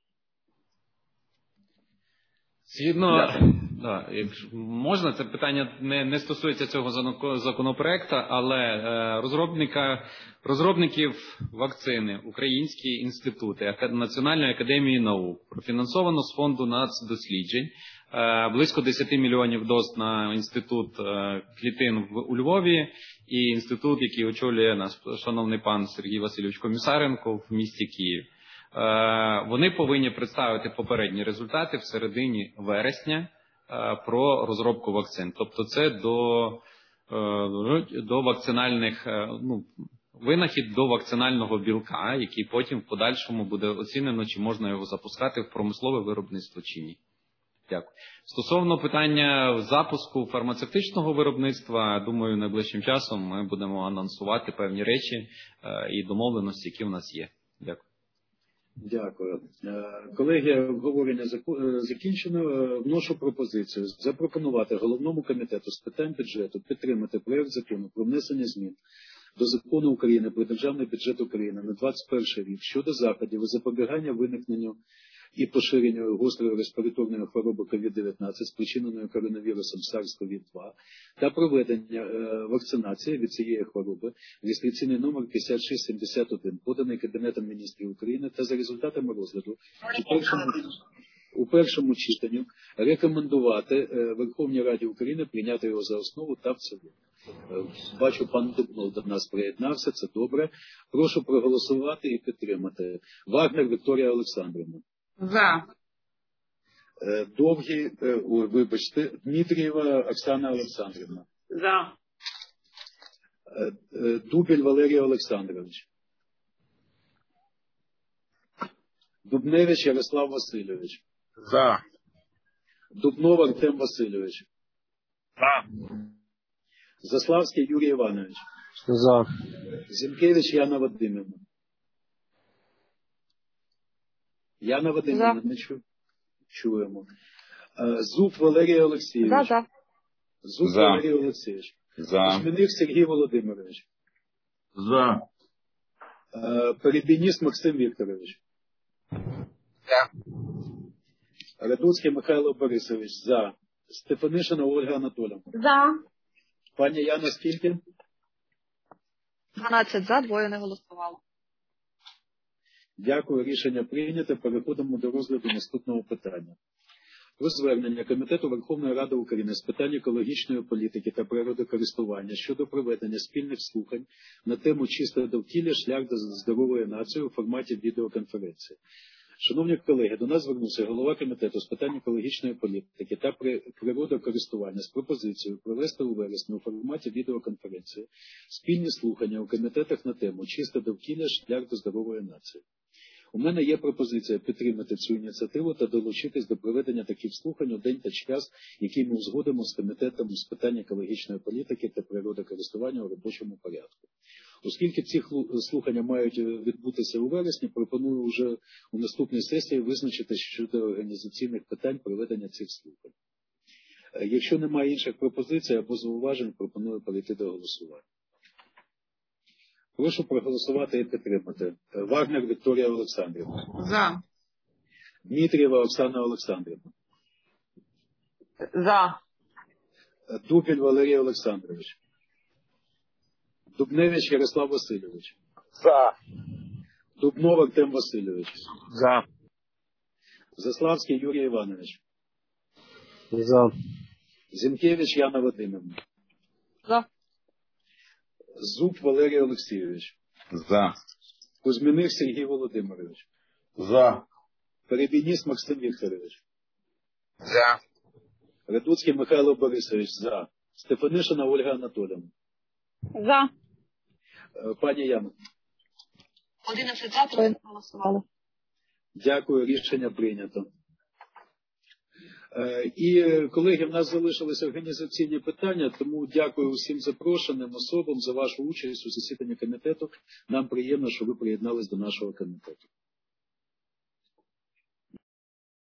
Згідно, якщо можна, це питання не стосується цього законопроекту, але розробників вакцини, українські інститути, Національної академії наук, профінансовано з фонду нацдосліджень, близько 10 мільйонів доз на інститут клітин у Львові і інститут, який очолює наш шановний пан Сергій Васильович Комісаренко в місті Київ. Вони повинні представити попередні результати в середині вересня про розробку вакцин. Тобто це до вакцинальних, винахід до вакцинального білка, який потім в подальшому буде оцінено, чи можна його запускати в промислове виробництво чи ні. Дякую. Стосовно питання запуску фармацевтичного виробництва, думаю, найближчим часом ми будемо анонсувати певні речі і домовленості, які в нас є. Дякую. Дякую. Колеги, обговорення закінчено. Вношу пропозицію запропонувати головному комітету з питань бюджету підтримати проект закону про внесення змін до Закону України про Державний бюджет України на 2021 рік щодо заходів і запобігання виникненню і поширенню гострої респіраторної хвороби COVID-19, спричиненої коронавірусом SARS-CoV-2, та проведення вакцинації від цієї хвороби, реєстраційний номер 5671, поданий Кабінетом міністрів України, та за результатами розгляду у першому читанні рекомендувати Верховній Раді України прийняти його за основу та в цілому. Бачу, пан Дубнов до нас приєднався, це добре. Прошу проголосувати і підтримати. Вагнер Вікторія Олександрівна. За. Довгий, вибачте, Дмитрієва Оксана Олександрівна. За. Дубіль Валерій Олександрович. Дубневич Ярослав Васильович. За. Дубнов Артем Васильович. За. Заславський Юрій Іванович. За. Зінкевич Яна Вадимівна. Яна Вадимівна, не чуємо. Зуб Валерій Олексійович. За. Зуб Валерій Олексійович. За. Шминик Сергій Володимирович. За. Перебініст Максим Вікторович. За. Радуцький Михайло Борисович. За. Стефанишина Ольга Анатоліївна. За. Пані Яна, скільки? 12 за, 2 не голосувало. Дякую, рішення прийнято. Переходимо до розгляду наступного питання. Про звернення Комітету Верховної Ради України з питань екологічної політики та природокористування щодо проведення спільних слухань на тему «Чисте довкілля. Шлях до здорової нації» у форматі відеоконференції. Шановні колеги, до нас звернувся голова Комітету з питань екологічної політики та природокористування з пропозицією провести у вересні у форматі відеоконференції спільні слухання у комітетах на тему «Чисте довкілля. Шлях до здорової нації». У мене є пропозиція підтримати цю ініціативу та долучитись до проведення таких слухань у день та час, який ми узгодимо з Комітетом з питань екологічної політики та природокористування у робочому порядку. Оскільки ці слухання мають відбутися у вересні, пропоную вже у наступній сесії визначитися щодо організаційних питань проведення цих слухань. Якщо немає інших пропозицій або зауважень, пропоную перейти до голосування. Прошу проголосувати і підтримати. Вагнер Вікторія Олександрівна. За. Дмитрієва Оксана Олександрівна. За. Дубіль Валерій Олександрович. Дубневич Ярослав Васильович. За. Дубнов Артем Васильович. За. Заславський Юрій Іванович. За. Зінкевич Яна Вадимівна. За. Зуб Валерій Олексійович. За. Кузьміних Сергій Володимирович. За. Перебініс Максим Вікторович. За. Радуцький Михайло Борисович. За. Стефанишина Ольга Анатоліївна. За. Пані Яна. 11 за, 3 не голосували. Дякую, рішення прийнято. І, колеги, в нас залишилися організаційні питання, тому дякую усім запрошеним особам за вашу участь у засіданні комітету. Нам приємно, що ви приєднались до нашого комітету.